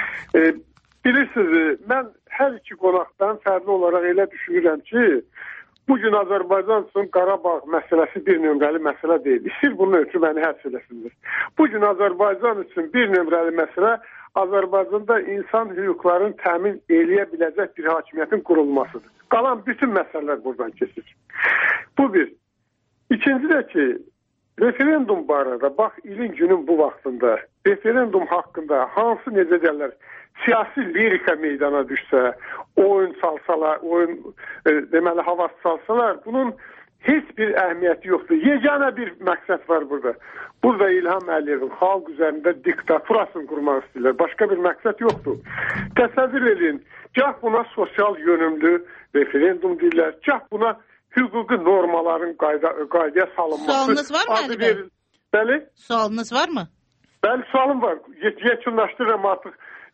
Bilirsiniz, mən hər iki qonaqdan fərqli olaraq elə düşünürəm ki, bugün Azərbaycan üçün Qarabağ məsələsi bir nömrəli məsələ deyil. İstir bunun ötürü məni həbs eləsindir. Bugün Azərbaycan üçün bir nömrəli məsələ Azərbaycanda insan hüquqlarını təmin eləyə biləcək bir hakimiyyətin qurulmasıdır. Qalan bütün məsələlər buradan keçir. Bu bir. İkinci də ki, referendum barədə, bax ilin günün bu vaxtında referendum haqqında hansı necə deyirlər, siyasi lirika meydana düşsə, oyun salsalar, deməli havas salsalar, bunun heç bir əhəmiyyəti yoxdur. Yeganə bir məqsəd var burada. Burada İlham Əliyevin xalq üzərində diktaturasını qurmaq istəyirlər. Başqa bir məqsəd yoxdur. Təsəvvür edin, gah buna sosial yönümlü referendum deyirlər, gah buna hüquqi normaların qaydaya salınması. Sualınız var mı Əli bəy? Bəli? Sualınız var mı? Bəli, sualım var. Yekunlaşdırıram artıq.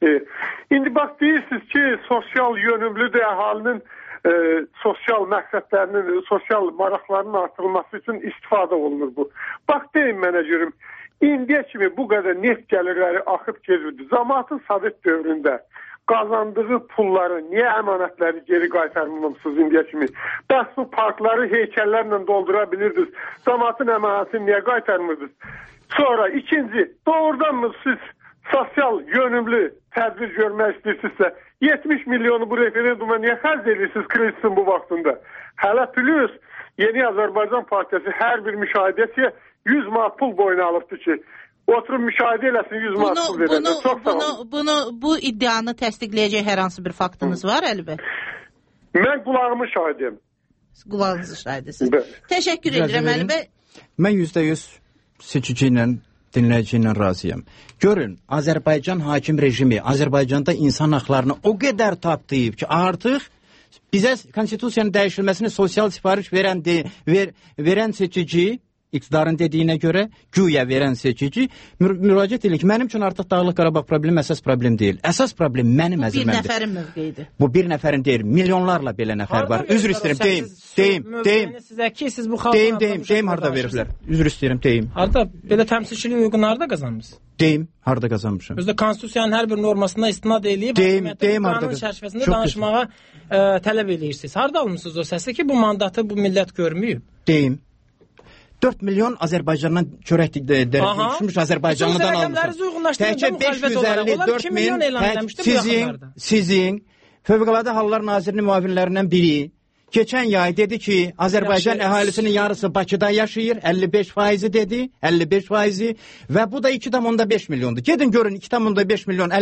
İndi bax, deyirsiniz ki, sosial yönümlüdür əhalinin sosial məqsədlərinin, sosial maraqlarının artırılması üçün istifadə olunur bu. Bax, deyin mənə görüm, indiyə kimi bu qədər neft gəlirləri axıb gedirdi. Cəmaətin Sovet dövründə qazandığı pulları, niyə əmanətləri geri qaytarmamısınız indiyə kimi? Bəs bu parkları heykəllərlə doldura bilirdiniz. Cəmaətin əmanətini niyə qaytarmırdınız? Sonra ikinci, doğrudan mı siz sosial yönümlü tədbir görmək istəyirsinizsə, 70 milyonu bu referenduma niyə xərc edirsiniz kredisin bu vaxtında? Hələ plus Yeni Azərbaycan Partiyası hər bir müşahidəçiyə 100 manat pul boyuna alıbdır ki, oturub müşahidə eləsin 100 manat pul verəcək. Çox sağ olun. Bu iddianı təsdiqləyəcək hər hansı bir faktınız var, Əli bəy? Mən qulağımı şahidiyim. Qulağınızı şahidisiniz. Təşəkkür edirəm, Əli bəy. Mən %100 seçici ilə, dinləyici ilə razıyam. Görün, Azərbaycan hakim rejimi Azərbaycanda insan haqlarını o qədər tapdıyıb ki, artıq bizə konstitusiyanın dəyişilməsini sosial sifariş verən seçici iqtidarın dediyinə görə güya verən seçici müraciət edir ki, mənim üçün artıq Dağlıq Qarabağ problemi əsas problem deyil. Əsas problem mənim əziməndir. Bir nəfərin mövqeyidir. Bu bir nəfərin deyil, milyonlarla belə nəfər var. Üzr istəyirəm, deyim. Sizə ki, siz bu xalqın deyim harda veriblər. Üzr istəyirəm, deyim. Harda belə təmsilçilik hüququnu harda qazanmısınız? Deyim, harda qazanmışam. Özdə konstitusiyanın hər bir normasına istinad eləyib, deyim qanun çərçivəsində danışmağa tələb eləyirsiniz. Harda almısınız o səsi ki, bu mandatı bu millət görməyib? Deyim. 4 milyon Azərbaycandan çörək düşmüş Azərbaycanlıdan almışsınız. Təkcə 554 min sizin Fövqəladə Hallar Nazirinin müavinlərindən biri keçən yay dedi ki, Azərbaycan əhalisinin yarısı Bakıda yaşayır, 55% dedi, 55% və bu da 2,5 milyondur. Gedin görün 2,5 milyon,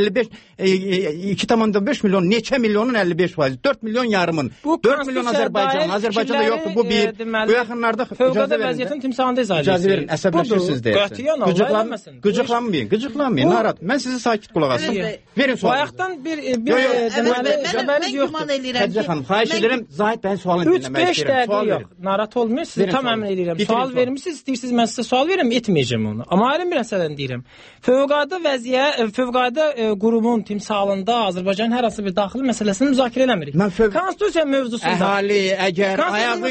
2,5 milyon, neçə milyonun 55%, 4 milyon yarımın, 4 milyon Azərbaycanda yoxdur, bu bir. Bu yaxınlarda Fövqəladə vəziyyətin timsalında icazə verin, əsəbləşirsiniz deyərsiniz. Qıcıqlanmayın, narat. Mən sizi sakit qulaq asım. Verin sualınızı. Bayaqdan bir xəbəriniz yoxdur. Xədicə xanım, xahiş edirəm, Zahid bəy sualını dinləmək istəyirəm. 3-5 dəqiqə yox. Narahat olmayın. Sizi tam əmin edirəm. Sual vermişsiniz, istəyirsiniz mən sizə sual verirəm, etməyəcəm onu. Amma ayrı bir məsələni deyirəm. Fövqəladə qurumun timsalında Azərbaycanın hər hansı bir daxili məsələsini müzakirə eləmirik. Konstitusiya mövzusunda əhali əgər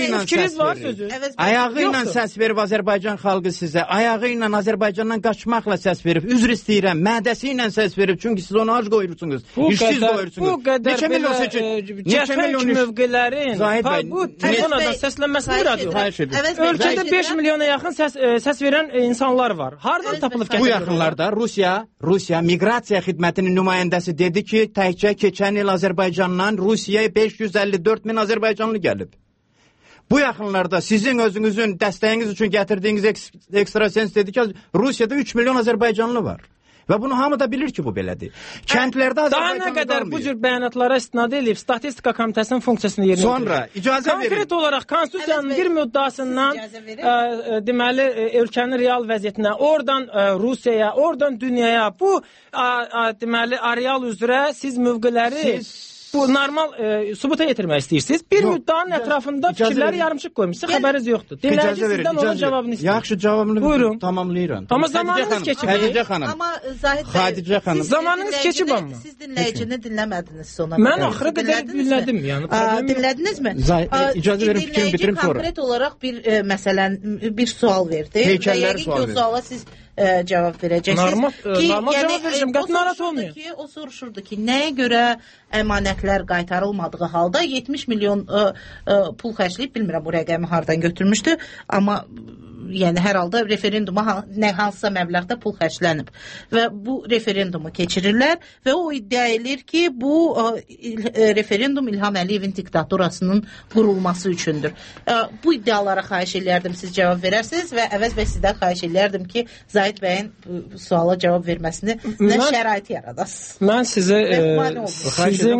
ayağı ilə səs verib Azərbaycan xalqı sizə, ayağı ilə Azərbaycandan qaçmaqla səs verib, üzr istəyirəm, mədəsi ilə səs verib, çünki siz onu ac qoyursunuz, işsiz qoyursunuz. Bu qədər cəfəng mövqələrin bu telefonadan səslənməsini radio. Ölkədə 5 milyona yaxın səs verən insanlar var. Hardan tapılıb gətirir? Bu yaxınlarda Rusiya Miqrasiya Xidmətinin nümayəndəsi dedi ki, təkcə keçən il Azərbaycandan Rusiyaya 554 min Azərbaycanlı gəlib. Bu yaxınlarda sizin özünüzün dəstəyiniz üçün gətirdiyiniz ekstrasens dedi ki, Rusiyada 3 milyon Azərbaycanlı var. Və bunu hamı da bilir ki, bu belədir. Kəndlərdə Azərbaycanlı daha nə qədər bu cür bəyanatlara istinad edib Statistika Komitəsinin funksiyasını yerinə sonra icazə verin. Konkret olaraq Konstitusiyanın bir müddəasından deməli ölkənin real vəziyyətinə, oradan Rusiyaya, oradan dünyaya bu deməli areal üzrə siz mövqeləri bu normal sübuta yetirmək istəyirsiniz. Bir müddəanın ətrafında fikirləri yarımçıq qoymuşsunuz, xəbəriniz yoxdur. Dinləyici sizdən onun cavabını istəyir. Yaxşı, cavabını tamamlayıram. Amma zamanınız keçib. Xədicə xanım. Amma Zahid Xədicə xanım. Zamanınız keçib amma. Siz dinləyicini dinləmədiniz sonra. Mən axıra qədər dinlədim, yəni problem. Dinlədinizmi? İcazə verin fikrimi bitirim sonra. Konkret olaraq bir məsələn bir sual verdi. Heykəllər sual verdi. O suala siz cavab verəcəksiniz. Normal cavab verəcəm, qəti narahat olmayın. O soruşurdu ki, nəyə görə əmanətlər qaytarılmadığı halda 70 milyon pul xərcləyib, bilmirəm bu rəqəmi hardan götürmüşdü, amma yəni hər halda referenduma hansısa məbləğdə pul xərclənib və bu referendumu keçirirlər və o iddia edir ki, bu referendum İlham Əliyevin diktaturasının qurulması üçündür. Bu iddialara xahiş edərdim, siz cavab verərsiniz və Əvəz bəy sizdən xahiş edərdim ki, Zahid bəyin suala cavab verməsini şərait yaradasınız. Mən sizə sizin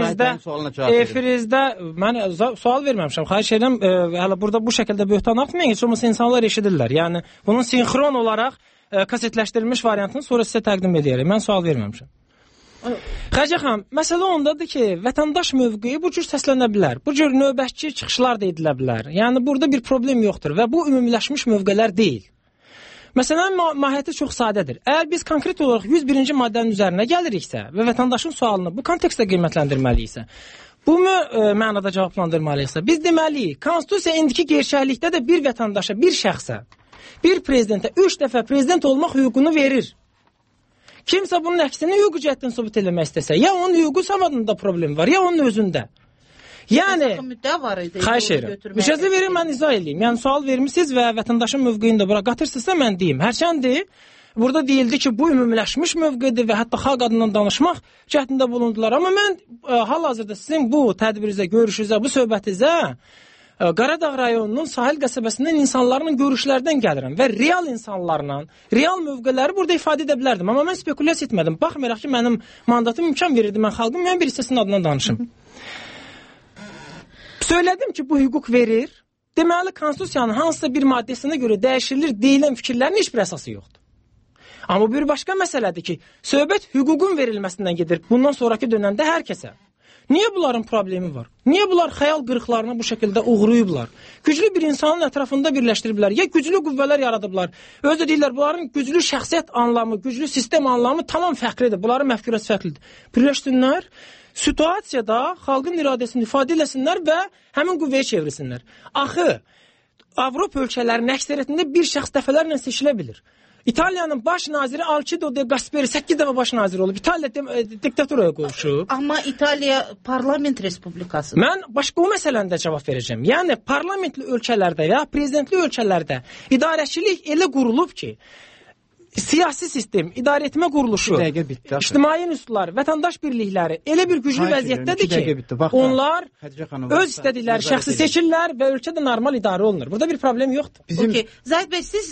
efirinizdə mən sual verməmişəm. Xahiş edirəm, hələ burada bu şəkildə böhtan atmayın, heç olmasa insanlar eşidirlər. Yəni bunun sinxron olaraq kasetləşdirilmiş variantını sonra sizə təqdim edərəm. Mən sual verməmişəm. Xədicə xanım, məsələ ondadır ki, vətəndaş mövqeyi bu cür səslənə bilər. Bu cür növbətçi çıxışlar da edilə bilər. Yəni burada bir problem yoxdur və bu ümumiləşmiş mövqelər deyil. Məsələn, mahiyyəti çox sadədir. Əgər biz konkret olaraq 101-ci maddənin üzərinə gəliriksə və vətəndaşın sualını bu kontekstdə qiymətləndirməliyiksə, bu mənada cavablandırmalıyıqsa, biz deməliyik, Konstitusiya indiki gerçəklikdə də bir vətəndaşa, bir şəxsə, bir prezidentə 3 dəfə prezident olmaq hüququnu verir. Kimsə bunun əksini hüquqi cəhətdən sübut eləmək istəsə, ya onun hüquqi savadında problem var, ya onun özündə. Yəni, xahiş edirəm. İcazə verin, mən izah edeyim. Yəni, sual vermişsiniz və vətəndaşın mövqeyini də bura qatırsınızsa, mən deyim. Hərçəndir, burada deyildi ki, bu ümumiləşmiş mövqedir və hətta xalq adından danışmaq cəhdində bulundular. Amma mən hal-hazırda sizin bu tədbirinizə, görüşünüzə, bu söhbətinizə Qaradağ rayonunun sahil qəsəbəsindən insanların görüşlərdən gəlirəm və real insanlarla, real mövqeləri burada ifadə edə bilərdim. Amma mən spekulyasiya etmədim. Baxmayaraq ki, mənim mandatım imkan verirdi, mən xalqın müəyyən bir hissəsinin adından danışım. Söylədim ki, bu hüquq verir. Deməli, Konstitusiyanın hansısa bir maddəsinə görə dəyişilir deyilən fikirlərin heç bir əsası yoxdur. Amma bir başqa məsələdir ki, söhbət hüququn verilməsindən gedir bundan sonraki dönəmdə hər kəsə. Niyə bunların problemi var? Niyə bunlar xəyal qırıqlarına bu şəkildə uğrayıblar? Güclü bir insanın ətrafında birləşdiriblər. Ya güclü qüvvələr yaradıblar. Özü deyirlər, bunların güclü şəxsiyyət anlamı, güclü sistem anlamı tamam fərqlidir. Bunların məfkurəsi fərqlidir. Birləşsinlər, situasiyada xalqın iradəsini ifadə eləsinlər və həmin qüvvəyə çevrilsinlər. Axı, Avropa ölkələrinin əksəriyyətində bir şəxs dəfələrlə seçilə bilir. İtaliyanın baş naziri Alcido de Gasperi 8 dəfə baş naziri olub. İtaliya diktaturaya qovuşub. Amma İtaliya parlament respublikası. Mən başqa o məsələndə cavab verəcəm. Yəni parlamentli ölkələrdə ya prezidentli ölkələrdə idarəçilik elə qurulub ki, siyasi sistem, idarə etmə quruluşu, ictimai institutlar, vətəndaş birlikləri elə bir güclü vəziyyətdədir ki, onlar öz istədikləri şəxsi seçirlər və ölkədə normal idarə olunur. Burada bir problem yoxdur. Okay. Zahid bəy, siz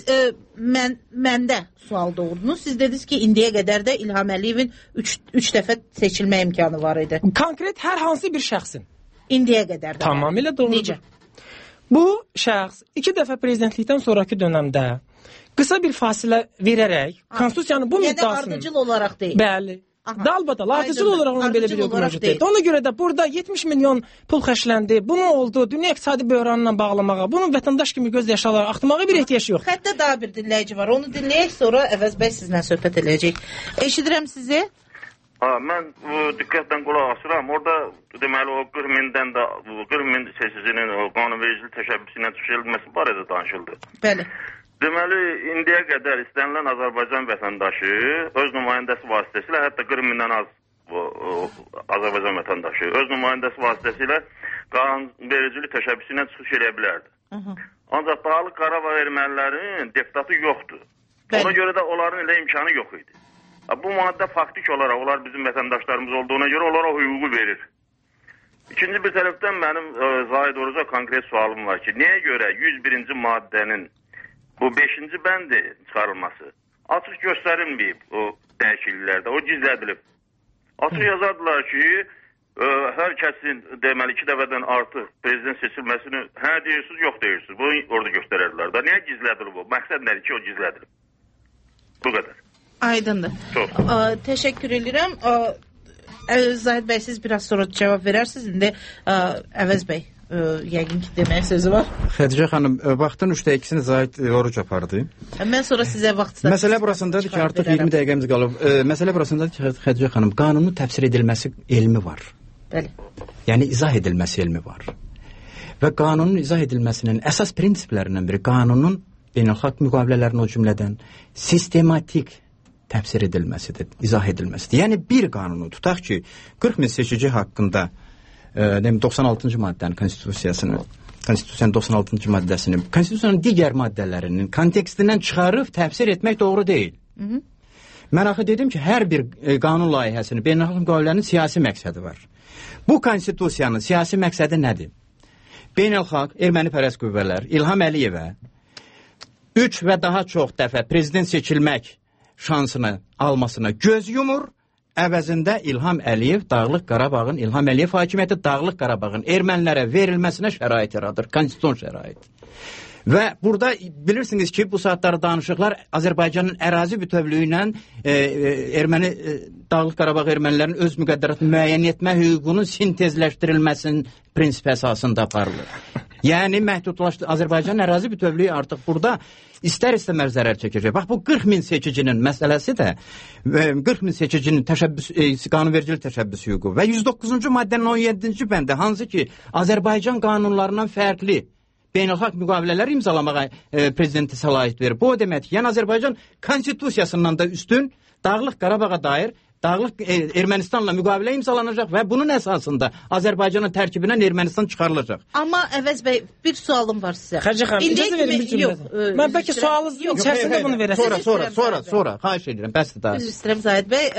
məndə sual doğurdunuz. Siz dediniz ki, indiyə qədər də İlham Əliyevin 3 dəfə seçilmə imkanı var idi. Konkret hər hansı bir şəxsin. İndiyə qədər də. Tamamilə doğrudur. Necə? Bu şəxs 2 dəfə prezidentlikdən sonraki dönəmdə qısa bir fasilə verərək konstitusiyanın bu müddəasını... Yəni ardıcıl olaraq deyil. Bəli. Dalbadal, ardıcıl olaraq onun belə bir yox mövcud deyil. Ona görə də burada 70 milyon pul xərcləndi. Bunu oldu, dünya iqtisadi böhranla bağlamağa, bunun vətəndaş kimi göz yaşalaraq axtamağa bir ehtiyac yoxdur. Xəttə daha bir dinləyici var. Onu dinləyək, sonra Əvəz bəy sizlə söhbət eləyəcək. Eşidirəm sizi. Mən diqqətlə qulaq asıram. Orada deməli o 40 mindən də 40 min seçicinin o qanunvericilik təşəbbüsü ilə çıxılması barədə danışıldı. Bəli. Deməli, indiyə qədər istənilən Azərbaycan vətəndaşı öz nümayəndəsi vasitəsilə, hətta 40 mindən az Azərbaycan vətəndaşı öz nümayəndəsi vasitəsilə qanunvericilik təşəbbüsü ilə çıxış edə bilərdi. Ancaq Dağlıq Qarabağ ermənilərinin deputatı yoxdur. Ona görə də onların elə imkanı yox idi. Bu maddə faktik olaraq, onlar bizim vətəndaşlarımız olduğuna görə onlara o hüququ verir. İkinci bir tərəfdən mənim Zahid Oruca konkret sualım var ki, niyə görə 101-ci maddənin bu 5-ci bəndi çıxarılması açıq göstərilməyib o dəyişikliklərdə, o gizlədilib. Açıq yazardılar ki, hər kəsin deməli 2 dəfədən artıq prezident seçilməsini hə deyirsiniz, yox deyirsiniz. Bunu orada göstərərlər də. Niyə gizlədilib o? Məqsəd nədir ki, o gizlədilib? Bu qədər. Aydındır. Təşəkkür edirəm. Zahid bəy, siz biraz sonra cavab verərsiniz. İndi Əvəz bəy, yəqin ki, demək sözü var. Xədicə xanım, vaxtın 3/2-sini Zahid Oruc apardı. Mən sonra sizə vaxt... Məsələ burasındadır ki, artıq 20 dəqiqəmiz qalıb. Məsələ burasındadır ki, Xədicə xanım, qanunun təfsir edilməsi elmi var. Bəli. Yəni, izah edilməsi elmi var. Və qanunun izah edilməsinin əsas prinsiplərindən biri qanunun beynəlxalq müqavilələrini o cümlədən sistematik təfsir edilməsidir, izah edilməsidir. Yəni, bir qanunu tutaq ki, 40 min seçici haqqında 96-cı maddənin konstitusiyasını, konstitusiyanın 96-cı maddəsini, konstitusiyanın digər maddələrinin kontekstindən çıxarıb təfsir etmək doğru deyil. Mən axı dedim ki, hər bir qanun layihəsinin, beynəlxalq müqavilənin siyasi məqsədi var. Bu konstitusiyanın siyasi məqsədi nədir? Beynəlxalq, ermənipərəst qüvvələr İlham Əliyevə 3 və daha çox dəfə prezident seçilmək şansını almasına göz yumur, əvəzində İlham Əliyev Dağlıq Qarabağın, İlham Əliyev hakimiyyəti Dağlıq Qarabağın ermənilərə verilməsinə şərait yaradır, konstitusiyon şərait. Və burada bilirsiniz ki, bu saatları danışıqlar Azərbaycanın ərazi bütövlüyü ilə erməni, Dağlıq Qarabağ ermənilərin öz müqəddəratını müəyyən etmə hüququnun sintezləşdirilməsinin prinsip əsasında aparılır. Yəni, Azərbaycanın ərazi bütövlüyü artıq burada istər-istəməz zərər çəkəcək. Bax, bu 40 min seçicinin məsələsi də 40 min seçicinin qanunvericilik təşəbbüsü hüququ və 109-cu maddənin 17-ci bəndə, hansı ki, Azərbaycan qanunlarından fərqli beynəlxalq müqavilələr imzalamağa prezidenti səlahiyyət verir. Bu o demək ki, yəni Azərbaycan konstitusiyasından da üstün Dağlıq Qarabağa dair Dağlıq Ermənistanla müqavilə imzalanacaq və bunun əsasında Azərbaycanın tərkibindən Ermənistan çıxarılacaq. Amma Əvəz bəy, bir sualım var sizə. Xədicə xanım, icazə verin bir cümlədə. Mən bəlkə sualınızın içərisində bunu verəsiniz. Sonra, xahiş edirəm, bəsdir daha. Üzr istəyirəm Zahid bəy.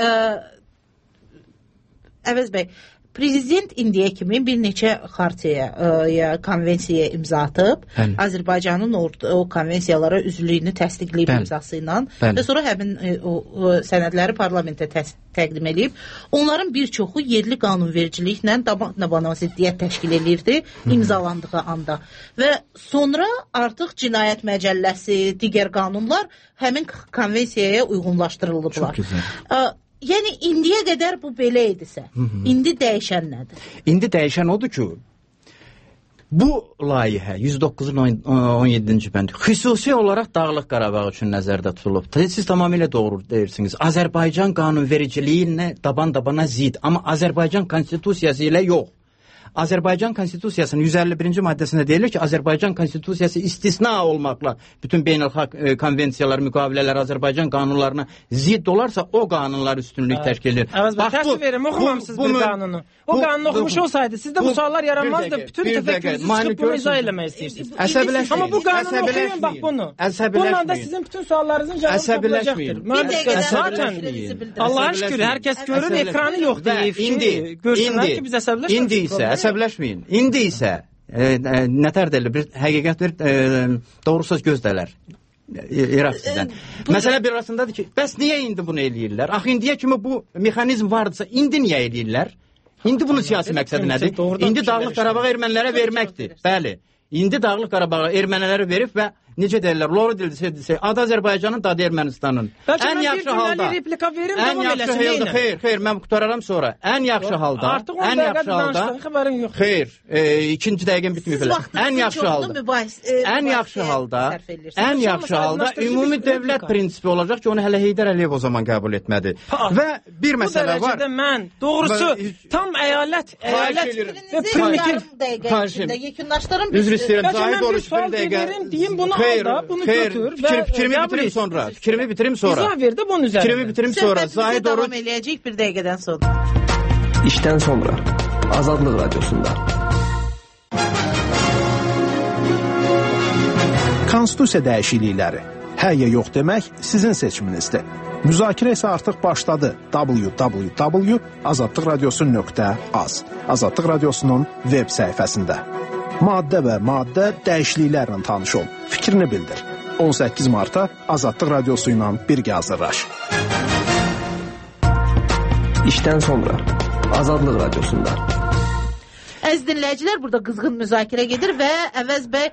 Əvəz bəy, prezident indiyə kimi bir neçə xartiyaya, konvensiyaya imza atıb, Azərbaycanın o konvensiyalara üzvlüyünü təsdiqləyib imzası ilə və sonra həmin o sənədləri parlamentə təqdim edib. Onların bir çoxu yerli qanunvericiliklə dabaqnabana ziddiyyət təşkil edirdi imzalandığı anda. Və sonra artıq Cinayət Məcəlləsi, digər qanunlar həmin konvensiyaya uyğunlaşdırılıblar. Yəni indiyə qədər bu belə idisə, indi dəyişən nədir? İndi dəyişən odur ki, bu layihə 109-17-ci bənd xüsusi olaraq Dağlıq Qarabağ üçün nəzərdə tutulub. Siz tamamilə doğru deyirsiniz. Azərbaycan qanunvericiliyinə taban-tabana zid, amma Azərbaycan konstitusiyası ilə yox. Azərbaycan Konstitusiyasının 151-ci maddəsində deyilir ki, Azərbaycan Konstitusiyası istisna olmaqla bütün beynəlxalq konvensiyalar, müqavilələr Azərbaycan qanunlarına zidd olarsa, o qanunlar üstünlük təşkil edir. Təəssüf verim, oxumamısınız bir qanunu. O qanunu oxumuş olsaydı, sizdə bu suallar yaranmazdı. Bütün təfəkkürünüzü çıxıb bunu izah eləmək istəyirsiniz. Əsəbləşməyin. Amma bu qanunu oxuyun, bax bunu. Bununla da sizin bütün suallarınızın cavabı tapılacaqdır. Zaten Allah'a şükür, hər kəs görür, ekranı yoxdur. Görsünlər ki, biz əsəbləşməyiz. Əsəbləşməyin. İndi isə nətər deyilir, bir həqiqət bir doğru söz gözdələr. İraq sizdən. Məsələ bir arasındadır ki, bəs niyə indi bunu eləyirlər? Axı indiyə kimi bu mexanizm vardısa, indi niyə eləyirlər? İndi bunun siyasi məqsədi nədir? İndi Dağlıq Qarabağı ermənilərə verməkdir. Bəli. İndi Dağlıq Qarabağı ermənilərə verib və necə deyirlər, lor dilsə, adı Azərbaycanın, dadı Ermənistanın. Ən yaxşı halda, xeyr, mən qutararam sonra. Ən yaxşı halda, xeyr, ikinci dəqiqəm bitməyib elə. Ən yaxşı halda ümumi dövlət prinsipi olacaq ki, onu hələ Heydər Əliyev o zaman qəbul etmədi. Və bir məsələ var. Bu dərəcədə mən, doğrusu, tam əyalət və primitiv. Yekunlaşdırın. Üzr istəyirəm, Zahid Oruç bir dəqiqə. Deyim bunu bunu götür və fikrimi bitirim sonra. İzah ver də bunun üzərində. Fikrimi bitirim sonra. Zahid Oruç davam eləyəcək bir dəqiqədən sonra. İşdən sonra Azadlıq Radiosunda. Konstitusiya dəyişiklikləri. Hə ya yox demək sizin seçiminizdir. Müzakirə isə artıq başladı. www.azadlıqradiosu.az Azadlıq Radiosunun web səhifəsində. Maddə və maddə dəyişikliklərlə tanış ol. Fikrini bildir. 18 Mart'a Azadlıq Radiosu ilə birgə hazırlaş. İşdən sonra Azadlıq Radiosunda. Əziz dinləyicilər, burada qızğın müzakirə gedir və Əvəz bəy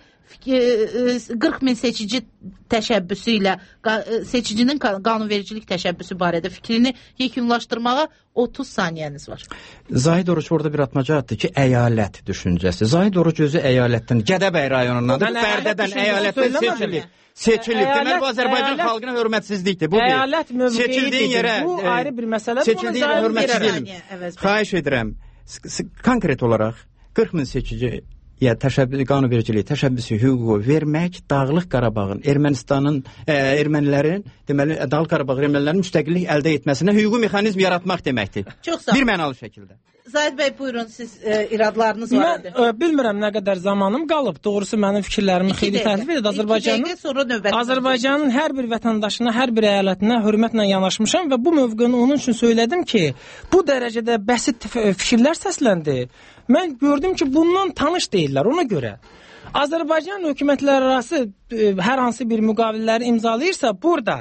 40 min seçici təşəbbüsü ilə seçicinin qanunvericilik təşəbbüsü barədə fikrini yekunlaşdırmağa 30 saniyəniz var. Zahid Oruç orada bir atmaca atdı ki, əyalət düşüncəsi. Zahid Oruç özü əyalətdən, Gədəbəy rayonundandır. Bərdədən əyalətdən seçilib. Deməli, bu Azərbaycan xalqına hörmətsizlikdir. Bu bir. Seçildiyin yerə, bu ayrı bir məsələdir. Seçildiyin yerə hörmətsizlik. Xahiş edirəm, konkret olaraq 40 min seçici qanunvericiliyi, təşəbbüsü hüququ vermək Dağlıq Qarabağın, ermənilərin, deməli, Dağlıq Qarabağ ermənilərin müstəqillik əldə etməsinə hüquqi mexanizm yaratmaq deməkdir. Çox sağ olun. Bir mənalı şəkildə. Zahid bəy, buyurun, siz iradlarınız var idi. Mən bilmirəm nə qədər zamanım qalıb. Doğrusu mənim fikirlərimi xeyli təhlif edir. Azərbaycanın hər bir vətəndaşına, hər bir əyalətinə hörmətlə yanaşmışam və bu mövqeni onun üçün söylədim ki, bu dərəcədə bəsit fikirlər səsləndi. Mən gördüm ki, bundan tanış deyirlər, ona görə. Azərbaycan hökumətləri arası hər hansı bir müqavilələri imzalayırsa, burada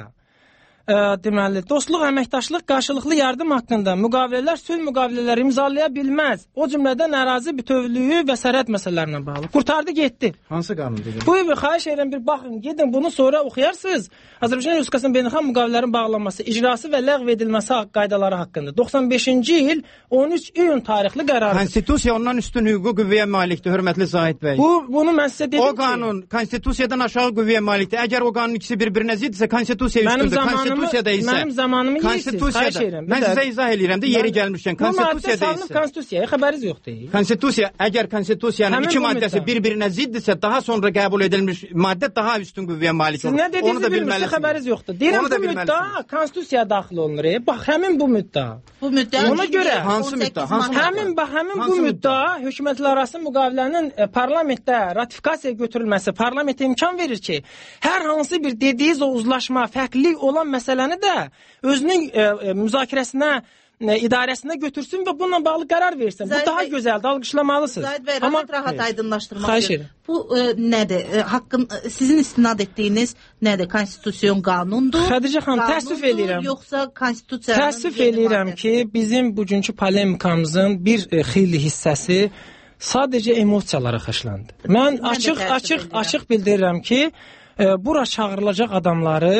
deməli, dostluq, əməkdaşlıq, qarşılıqlı yardım haqqında müqavilələr, sülh müqavilələri imzalaya bilməz. O cümlədən ərazi bütövlüyü və sərhəd məsələlərinə bağlı. Qurtardı, getdi. Hansı qanundur? Bu xahiş edirəm bir baxın, gedin bunu sonra oxuyarsınız. Azərbaycan Respublikasının beynəlxalq müqavilələrin bağlanması, icrası və ləğv edilməsi qaydaları haqqında 95-ci il 13 iyun tarixli qərarı. Konstitusiya ondan üstün hüquqi qüvvəyə malikdir, hörmətli Zahid bəy. Bunu mən sizə dedim ki, o qanun konstitusiyadan aşağı qüvvəyə malikdir. Əgər o qanun ikisi bir-birinə ziddirsə, konstitusiya üstündür. Mənim zamanımı yeyirsiniz, xahiş edirəm. Mən sizə izah edirəm də, yeri gəlmişkən. Konstitusiya deyilsin. Konstitusiyaya xəbəriniz yoxdur. Konstitusiya, əgər konstitusiyanın iki maddəsi bir-birinə ziddirsə, daha sonra qəbul edilmiş maddə daha üstün qüvvəyə malik olur. Siz nə dediyinizi bilmirsiniz, xəbəriniz yoxdur. Deyirəm, bu müddəa konstitusiyaya daxil olunur. Bax, həmin bu müddəa. Bu müddəa ona görə hansı müddəa? Həmin bu müddəa hökumətlərarası müqavilənin parlamentdə ratifikasiyaya götürülməsi parlamentə imkan verir ki, hər hansı bir dediğiniz o uzlaşma, fərqlilik olan məsələni də özünün müzakirəsinə, idarəsinə götürsün və bununla bağlı qərar versin. Bu daha gözəldir, alqışlamalısınız. Zahid bəy, rahat aydınlaşdırmaq üçün. Bu nədir? Sizin istinad etdiyiniz nədir? Konstitusyon qanundur? Xədicə xanım, təəssüf eləyirəm. Yoxsa konstitusiyanın... Təəssüf eləyirəm ki, bizim bugünkü polemikamızın bir xeyli hissəsi sadəcə emosiyalara xəşləndi. Mən açıq bildirirəm ki, bura çağırılacaq adamları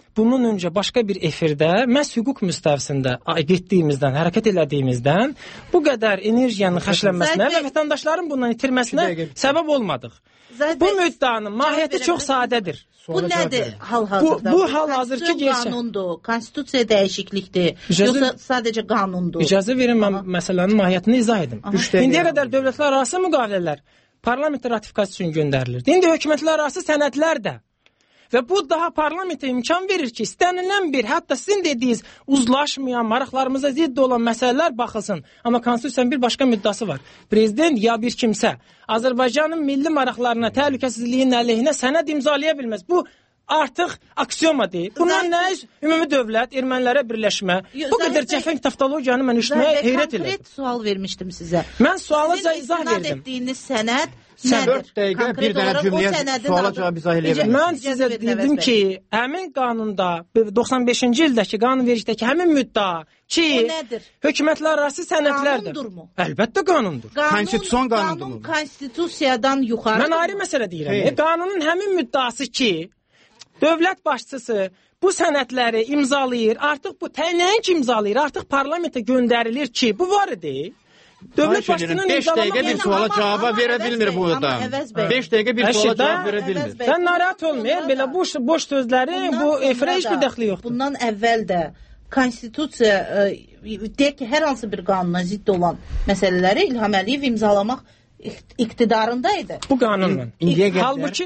bunun öncə başqa bir efirdə məhz hüquq müstəvisində getdiyimizdən, hərəkət elədiyimizdən bu qədər enerjiyanın xərclənməsinə və vətəndaşların bundan itirməsinə səbəb olmadıq. Bu müddanın mahiyyəti çox sadədir. Bu nədir hal-hazırda? Bu hal-hazırki qanundur, konstitusiya dəyişiklikdir, yoxsa sadəcə qanundur? İcazə verin, mən məsələnin mahiyyətini izah edim. İndiyə qədər dövlətlər arası müqavilələr parlamentə ratifikasiya üçün göndərilir. İndi hökumətlər arası sənədlər də. Və bu daha parlamentə imkan verir ki, istənilən bir, hətta sizin dediyiniz uzlaşmayan, maraqlarımıza zidd olan məsələlər baxılsın. Amma konstitusiyanın bir başqa müddəsi var. Prezident ya bir kimsə Azərbaycanın milli maraqlarına, təhlükəsizliyin əleyhinə sənəd imzalaya bilməz. Bu artıq aksiyoma deyil. Bundan nə ümumi dövlət, ermənilərə birləşmə. Bu qədər cəfəng taftologiyanı mən üşütməyə heyrət elədim. Konkret sual vermişdim sizə. Mən suala izah verdim. Sizin istinad etdiyiniz sənəd Sən 4 dəqiqə bir dənə cümləyə suala cavab izah eləyə bilməm. Mən sizə dedim ki, həmin qanunda 95-ci ildəki qanunvericiliktəki həmin müdda ki, hökumətlər arası sənədlərdir. Qanundurmu? Əlbəttə qanundur. Konstitusiyon qanundur. Qanun konstitusiyadan yuxarıdır. Mən ayrı məsələ deyirəm. Qanunun həmin müddəası ki, dövlət başçısı bu sənədləri imzalayır, artıq bu nəinki imzalayır, artıq parlamentə göndərilir ki, bu var idi. Dövlət başçının 5 dəqiqə bir suala cavab verə bilmir bu da. 5 dəqiqə bir suala cavab verə bilmir. Sən narahat olmayın, belə boş sözlərin bu efirə heç bir dəxli yoxdur. Bundan əvvəl də konstitusiya deyək ki, hər hansı bir qanuna zidd olan məsələləri İlham Əliyev imzalamaq iqtidarındaydı. Bu qanunla. Halbuki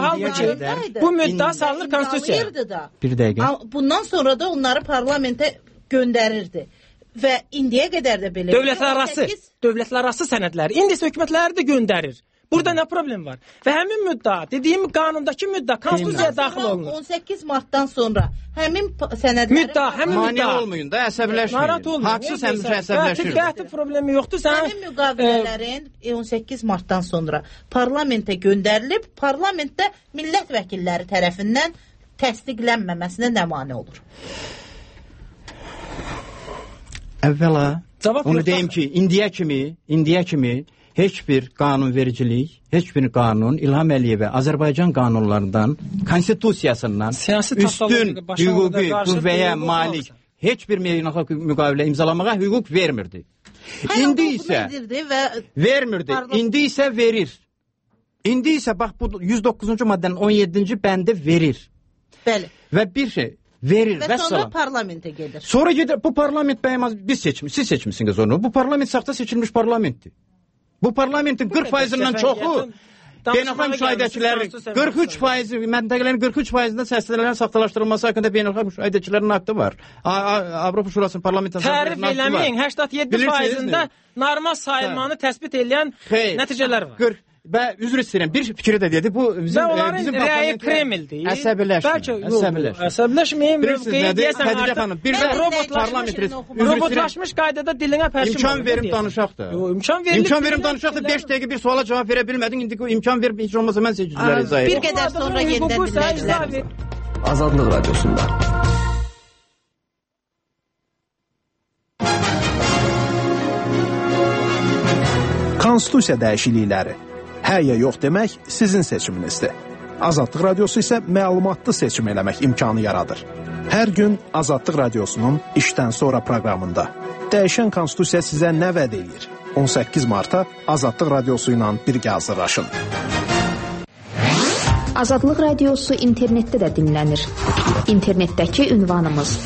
bu müddəa salınır konstitusiyaya. Bir dəqiqə. Bundan sonra da onları parlamentə göndərirdi. Və indiyə qədər də belə. Dövlətlər arası sənədlər. İndi isə hökumətləri də göndərir. Burada nə problem var? Və həmin müdda, dediyim qanundakı müdda konstitusiyaya daxil olunur. 18 martdan sonra həmin sənədləri mane olmayın da, əsəbləşməyin. Narahat olmayın. Haqsız həmişə əsəbləşir. Qəti problemi yoxdur. Həmin müqavilələrin 18 martdan sonra parlamentə göndərilib, parlamentdə millət vəkilləri tərəfindən təsdiqlənməməsinə nə mane olur? Əvvəla, onu deyim ki, indiyə kimi heç bir qanunvericilik, heç bir qanun İlham Əliyevə Azərbaycan qanunlarından, konstitusiyasından üstün hüquqi qüvvəyə malik heç bir beynəlxalq müqavilə imzalamağa hüquq vermirdi. İndi isə vermirdi, indi isə verir. İndi isə bax bu 109-cu maddənin 17-ci bəndi verir. Bəli. Və bir şey verir və sonra parlamentə gedir. Sonra gedir, bu parlament bəyəmaz, siz seçmişsiniz onu. Bu parlament saxta seçilmiş parlamentdir. Bu parlamentin 40%-dən çoxu beynəlxalq müşahidəçiləri 43%, məntəqələrin 43%-dən səslənən saxtalaşdırılması haqqında beynəlxalq müşahidəçilərin aktı var. Avropa Şurasının parlamentinin tərif eləməyin, 87%-də normal sayılmanı təsbit edən nəticələr var. Və üzr istəyirəm, bir fikri də dedi, bu bizim reaya Kremldir. Əsəbləşməyin. Xədicə xanım, bir də robotlaşmış qaydada dilinə pərçim İmkan verim danışaq da. İmkan verim danışaq da 5 dəqiqə bir suala cavab verə bilmədin, indi imkan verib heç olmasa mən seçiciləri izah edim. Bir qədər sonra yenidən dinləyicilərimiz. Azadlıq Radiosunda. Konstitusiya dəyişiklikləri. Hə ya yox demək sizin seçiminizdir. Azadlıq Radiosu isə məlumatlı seçim eləmək imkanı yaradır. Hər gün Azadlıq Radiosunun işdən sonra proqramında. Dəyişən konstitusiya sizə nə vəd edir? 18 marta Azadlıq Radiosu ilə birgə hazırlaşın. Azadlıq Radiosu internetdə də dinlənir. İnternetdəki ünvanımız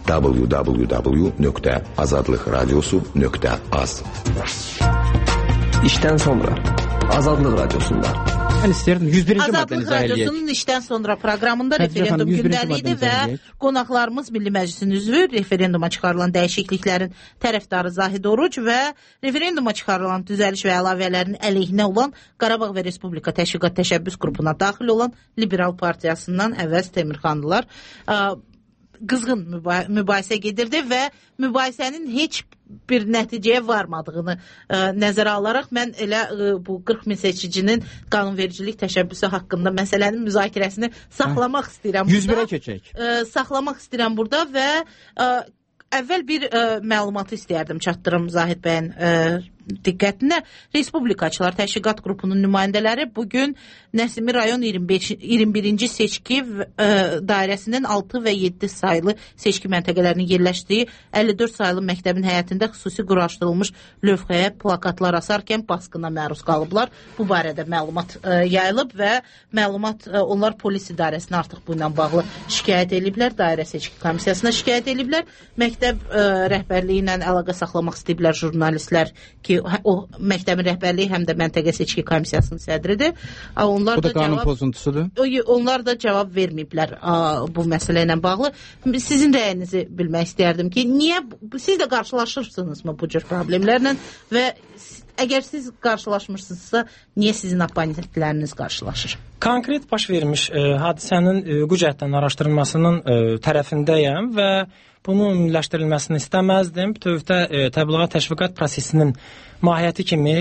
www.azadlıqradiosu.az. İşdən sonra Azadlıq Radiosunda. Mən istəyirdim 101-ci maddəni Azadlıq izah eləyək. Radiosunun işdən sonra proqramında referendum gündəliyidir və qonaqlarımız Milli Məclisin üzvü, referenduma çıxarılan dəyişikliklərin tərəfdarı Zahid Oruc və referenduma çıxarılan düzəliş və əlavələrin əleyhinə olan Qarabağ və Respublika Təşviqat Təşəbbüs qrupuna daxil olan Liberal Partiyasından Əvəz Temirxanlılar qızğın mübahisə gedirdi və mübahisənin heç bir nəticəyə varmadığını nəzərə alaraq mən elə bu 40 min seçicinin qanunvericilik təşəbbüsü haqqında məsələnin müzakirəsini saxlamaq istəyirəm burada. 101-ə keçək. Saxlamaq istəyirəm burada və əvvəl bir məlumatı istəyərdim çatdırım Zahid bəyin diqqətinə. Respublikaçılar Təşkilat qrupunun nümayəndələri bugün Nəsimi rayon 21-ci seçki dairəsinin 6 və 7 saylı seçki məntəqələrinin yerləşdiyi 54 saylı məktəbin həyətində xüsusi quraşdırılmış lövhəyə plakatlar asarkən basqına məruz qalıblar. Bu barədə məlumat yayılıb və onlar polis idarəsinə artıq bu ilə bağlı şikayət ediblər, dairə seçki komissiyasına şikayət ediblər. Məktəb rəhbərliyi ilə əlaqə saxlamaq istəyiblər jurnalistlər ki, o məktəbin rəhbərliyi həm də məntəqə seçki komissiyasının sədridir. Bu da qanun pozuntusudur. Onlar da cavab verməyiblər bu məsələ ilə bağlı. Sizin rəyinizi bilmək istəyərdim ki, niyə siz də qarşılaşırsınızmı bu cür problemlərlə və əgər siz qarşılaşmırsınızsa, niyə sizin oponentləriniz qarşılaşır? Konkret baş vermiş hadisənin hüquqi cəhətdən araşdırılmasının tərəfindəyəm və bunun ümumiləşdirilməsini istəməzdim. Bütövdə təbliğat təşviqat prosesinin mahiyyəti kimi,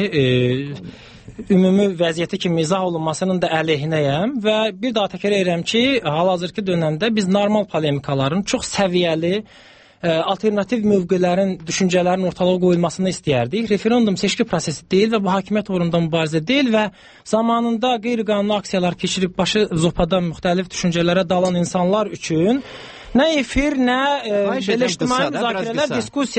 ümumi vəziyyəti kimi izah olunmasının da əleyhinəyəm və bir daha təkrar edirəm ki, hal-hazırki dönəmdə biz normal polemikaların çox səviyyəli, alternativ mövqələrin, düşüncələrin ortalığa qoyulmasını istəyərdik. Referendum seçki prosesi deyil və bu hakimiyyət uğrunda mübarizə deyil və zamanında qeyri-qanuni aksiyalar keçirib başı zopada müxtəlif düşüncələrə dalan insanlar üçün nə efir, nə belə ictimai müzakirələr,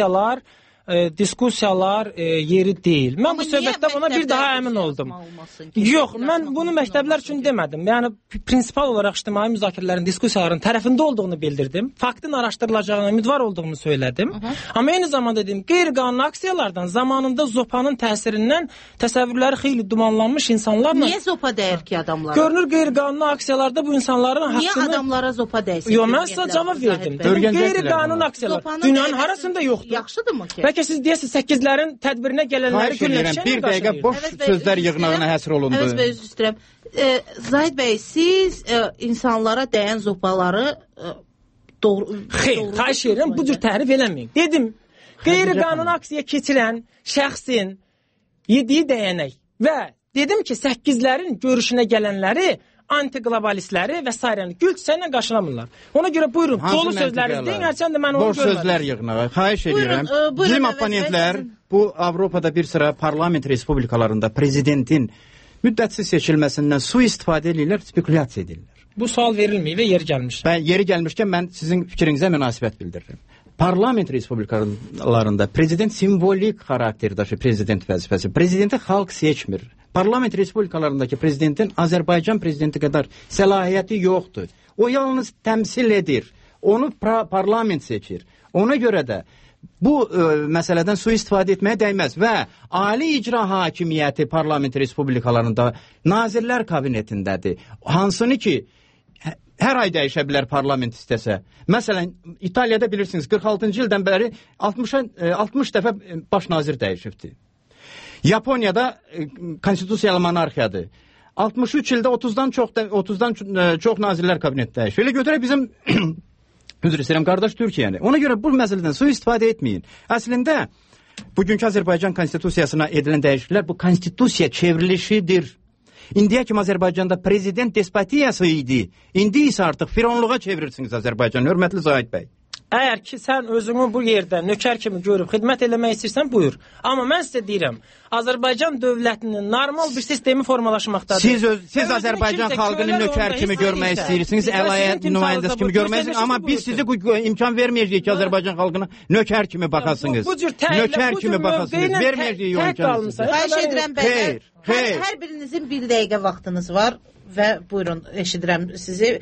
diskusiyalar yeri deyil. Mən bu söhbətdə buna bir daha əmin oldum. Yox, mən bunu məktəblər üçün demədim. Yəni, prinsipal olaraq ictimai müzakirələrin, diskusiyaların tərəfində olduğunu bildirdim. Faktın araşdırılacağına ümidvar olduğumu söylədim. Amma eyni zamanda dedim, qeyri-qanuni aksiyalardan zamanında zopanın təsirindən təsəvvürləri xeyli dumanlanmış insanlarla... Niyə zopa dəyir ki adamlara? Görünür, qeyri-qanuni aksiyalarda bu insanların haqqını... Niyə adamlara zopa dəysin? Yox, mən sizə cavab verdim. Qeyri-qanuni aksiyalar dünyanın harasında yoxdur. Yaxşıdırmı ki? Bəlkə siz deyəsiniz 8-lərin tədbirinə gələnləri günləşən bir dəqiqə boş sözlər yığınağına həsr olundu. Əvəz bəy, üzr istəyirəm. Zahid bəy, siz insanlara dəyən zopaları doğru... Xeyr, xahiş edirəm, bu cür təhrif eləməyin. Dedim, qeyri-qanuni aksiya keçirən şəxsin yediyi dəyənək və dedim ki, 8-lərin görüşünə gələnləri anti-globalistləri və s. gül çiçəylə qarşılamırlar. Ona görə buyurun, dolu sözləriniz deyin, hərçən də mən onu görmədim. Boş sözlər yığınağı. Xahiş edirəm. Bizim oponentlər bu Avropada bir sıra parlament respublikalarında prezidentin müddətsiz seçilməsindən sui-istifadə edirlər, spekulyasiya edirlər. Bu sual verilməyib və yeri gəlmiş. Yeri gəlmişkən mən sizin fikrinizə münasibət bildirirəm. Parlament respublikalarında prezident simvolik xarakter daşıyır, prezident vəzifəsi. Prezidenti xalq seçmir. Parlament respublikalarındakı prezidentin Azərbaycan prezidenti qədər səlahiyyəti yoxdur. O yalnız təmsil edir. Onu parlament seçir. Ona görə də bu məsələdən sui-istifadə etməyə dəyməz və ali icra hakimiyyəti parlament respublikalarında Nazirlər Kabinetindədir. Hansını ki, hər ay dəyişə bilər parlament istəsə. Məsələn, İtaliyada bilirsiniz, 46-cı ildən bəri 60 dəfə baş nazir dəyişibdir. Yaponiyada konstitusiyalı monarxiyadır. 63 ildə 30'dan çox nazirlər kabineti dəyişir. Elə götürək bizim üzr istəyirəm, qardaş Türkiyəni. Ona görə bu məsələdən sui-istifadə etməyin. Əslində, bugünkü Azərbaycan konstitusiyasına edilən dəyişikliklər bu konstitusiya çevrilişidir. İndiyə kimi Azərbaycanda prezident despotiyası idi. İndi isə artıq fironluğa çevirirsiniz Azərbaycan. Hörmətli Zahid bəy. Əgər ki, sən özünü bu yerdə nökər kimi görüb xidmət eləmək istəyirsən, buyur. Amma mən sizə deyirəm, Azərbaycan dövlətinin normal bir sistemi formalaşmaqdadır. Siz Azərbaycan xalqını nökər kimi görmək istəyirsiniz, əlayət nümayəndəsi kimi görmək istəyirsiniz, amma biz sizə imkan verməyəcəyik ki, Azərbaycan xalqına nökər kimi baxasınız. Nökər kimi baxasınız, verməyəcəyik o imkanı sizə. Xahiş edirəm bəy, hər birinizin bir dəqiqə vaxtınız var. Və buyurun, eşidirəm sizi.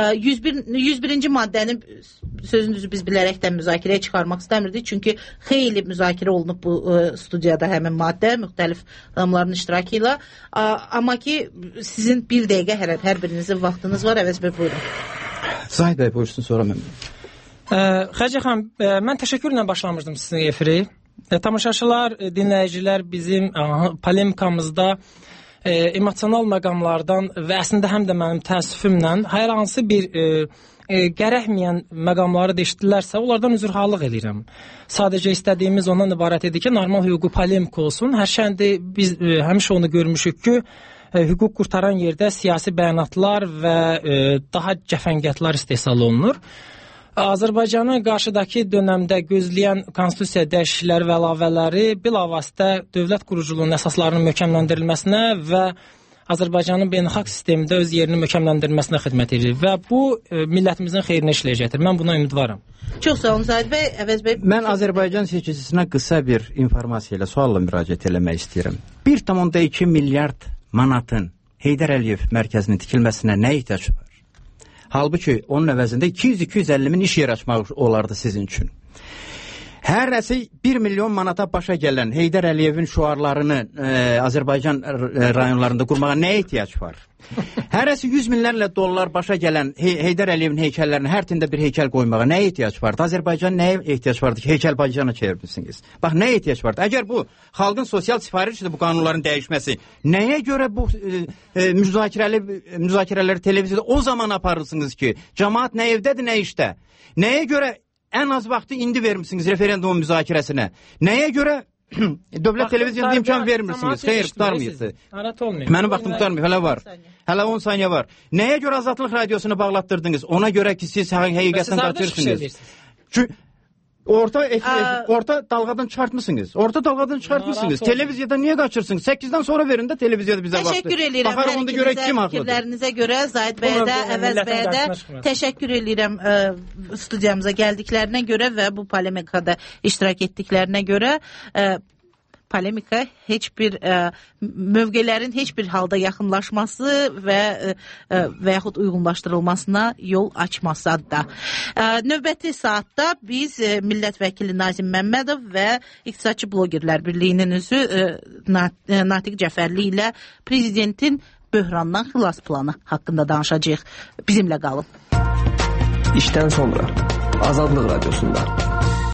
101-ci maddənin sözünüzü biz bilərəkdən müzakirəyə çıxarmaq istəmirdik. Çünki xeyli müzakirə olunub bu studiyada həmin maddə, müxtəlif adamların iştirakı ilə. Amma ki, sizin bir dəqiqə hər birinizin vaxtınız var. Əvəz bəy, buyurun. Zahid bəy, buyursun, sonra mən. Xəcə xan, mən təşəkkürlə başlamışdım sizin efiri. Tamaşaçılar, dinləyicilər bizim polemikamızda emosional məqamlardan və əslində həm də mənim təəssüfümlə hər hansı bir gərəkməyən məqamları da eşitdilərsə, onlardan üzrxahlıq edirəm. Sadəcə istədiyimiz ondan ibarət edir ki, normal hüquqi polemika olsun. Hərçəndə biz həmişə onu görmüşük ki, hüquq qurtaran yerdə siyasi bəyanatlar və daha cəfəngiyatlar istehsal olunur. Azərbaycanın qarşıdakı dönəmdə gözləyən konstitusiya dəyişiklikləri və əlavələri bilavasitə dövlət quruculuğunun əsaslarının möhkəmləndirilməsinə və Azərbaycanın beynəlxalq sistemində öz yerini möhkəmləndirməsinə xidmət edir və bu millətimizin xeyrinə işləyəcəkdir. Mən buna ümidvaram. Çox sağ olun Zahid bəy. Əvəz bəy. Mən Azərbaycan seçicisinə qısa bir informasiya ilə sualla müraciət eləmək istəyirəm. 1,2 milyard manatın Heydər Əliyev mərkəzinin tikilməsinə nə ehtiyac var? Halbuki onun əvəzində 200-250 min iş yer açmaq olardı sizin üçün. Hərəsi 1 milyon manata başa gələn Heydər Əliyevin şüarlarını Azərbaycan rayonlarında qurmağa nə ehtiyac var? Hərəsi 100 minlərlə dollar başa gələn Heydər Əliyevin heykəllərini hər tində bir heykəl qoymağa nə ehtiyac vardı? Azərbaycan nəyə ehtiyac vardı ki, heykəlbacana çevirmişsiniz? Bax, nə ehtiyac vardı? Əgər bu xalqın sosial sifarişidir bu qanunların dəyişməsi, nəyə görə bu müzakirələri televiziyada o zaman aparırsınız ki, cəmaat nə evdədir, nə işdə? Nəyə görə ən az vaxtı indi vermişsiniz referendum müzakirəsinə? Nəyə görə dövlət televizyonda imkan vermirsiniz? Xeyr, tutarmıyırsınız. Mənim vaxtım tutarmıyor, hələ var. Hələ 10 saniyə var. Nəyə görə Azadlıq Radiosunu bağlatdırdınız? Ona görə ki, siz həqiqətən qaçırsınız. Çünki orta dalğadan çıxartmışsınız. Orta dalğadan çıxartmışsınız. Televiziyada niyə qaçırsınız? 8-dən sonra verin də televiziyada bizə vaxtı. Təşəkkür edirəm. Baxarıq onda görək kim haqlıdır. Fikirlərinizə görə Zahid bəyə də, Əvəz bəyə də təşəkkür edirəm studiyamıza gəldiklərinə görə və bu polemikada iştirak etdiklərinə görə. Polemika heç bir mövqelərin heç bir halda yaxınlaşması və yaxud uyğunlaşdırılmasına yol açmasa da. Növbəti saatda biz millət vəkili Nazim Məmmədov və İqtisadçı Blogerlər Birliyinin üzvü Natiq Cəfərli ilə prezidentin böhrandan xilas planı haqqında danışacağıq. Bizimlə qalın. İşdən sonra Azadlıq Radiosunda.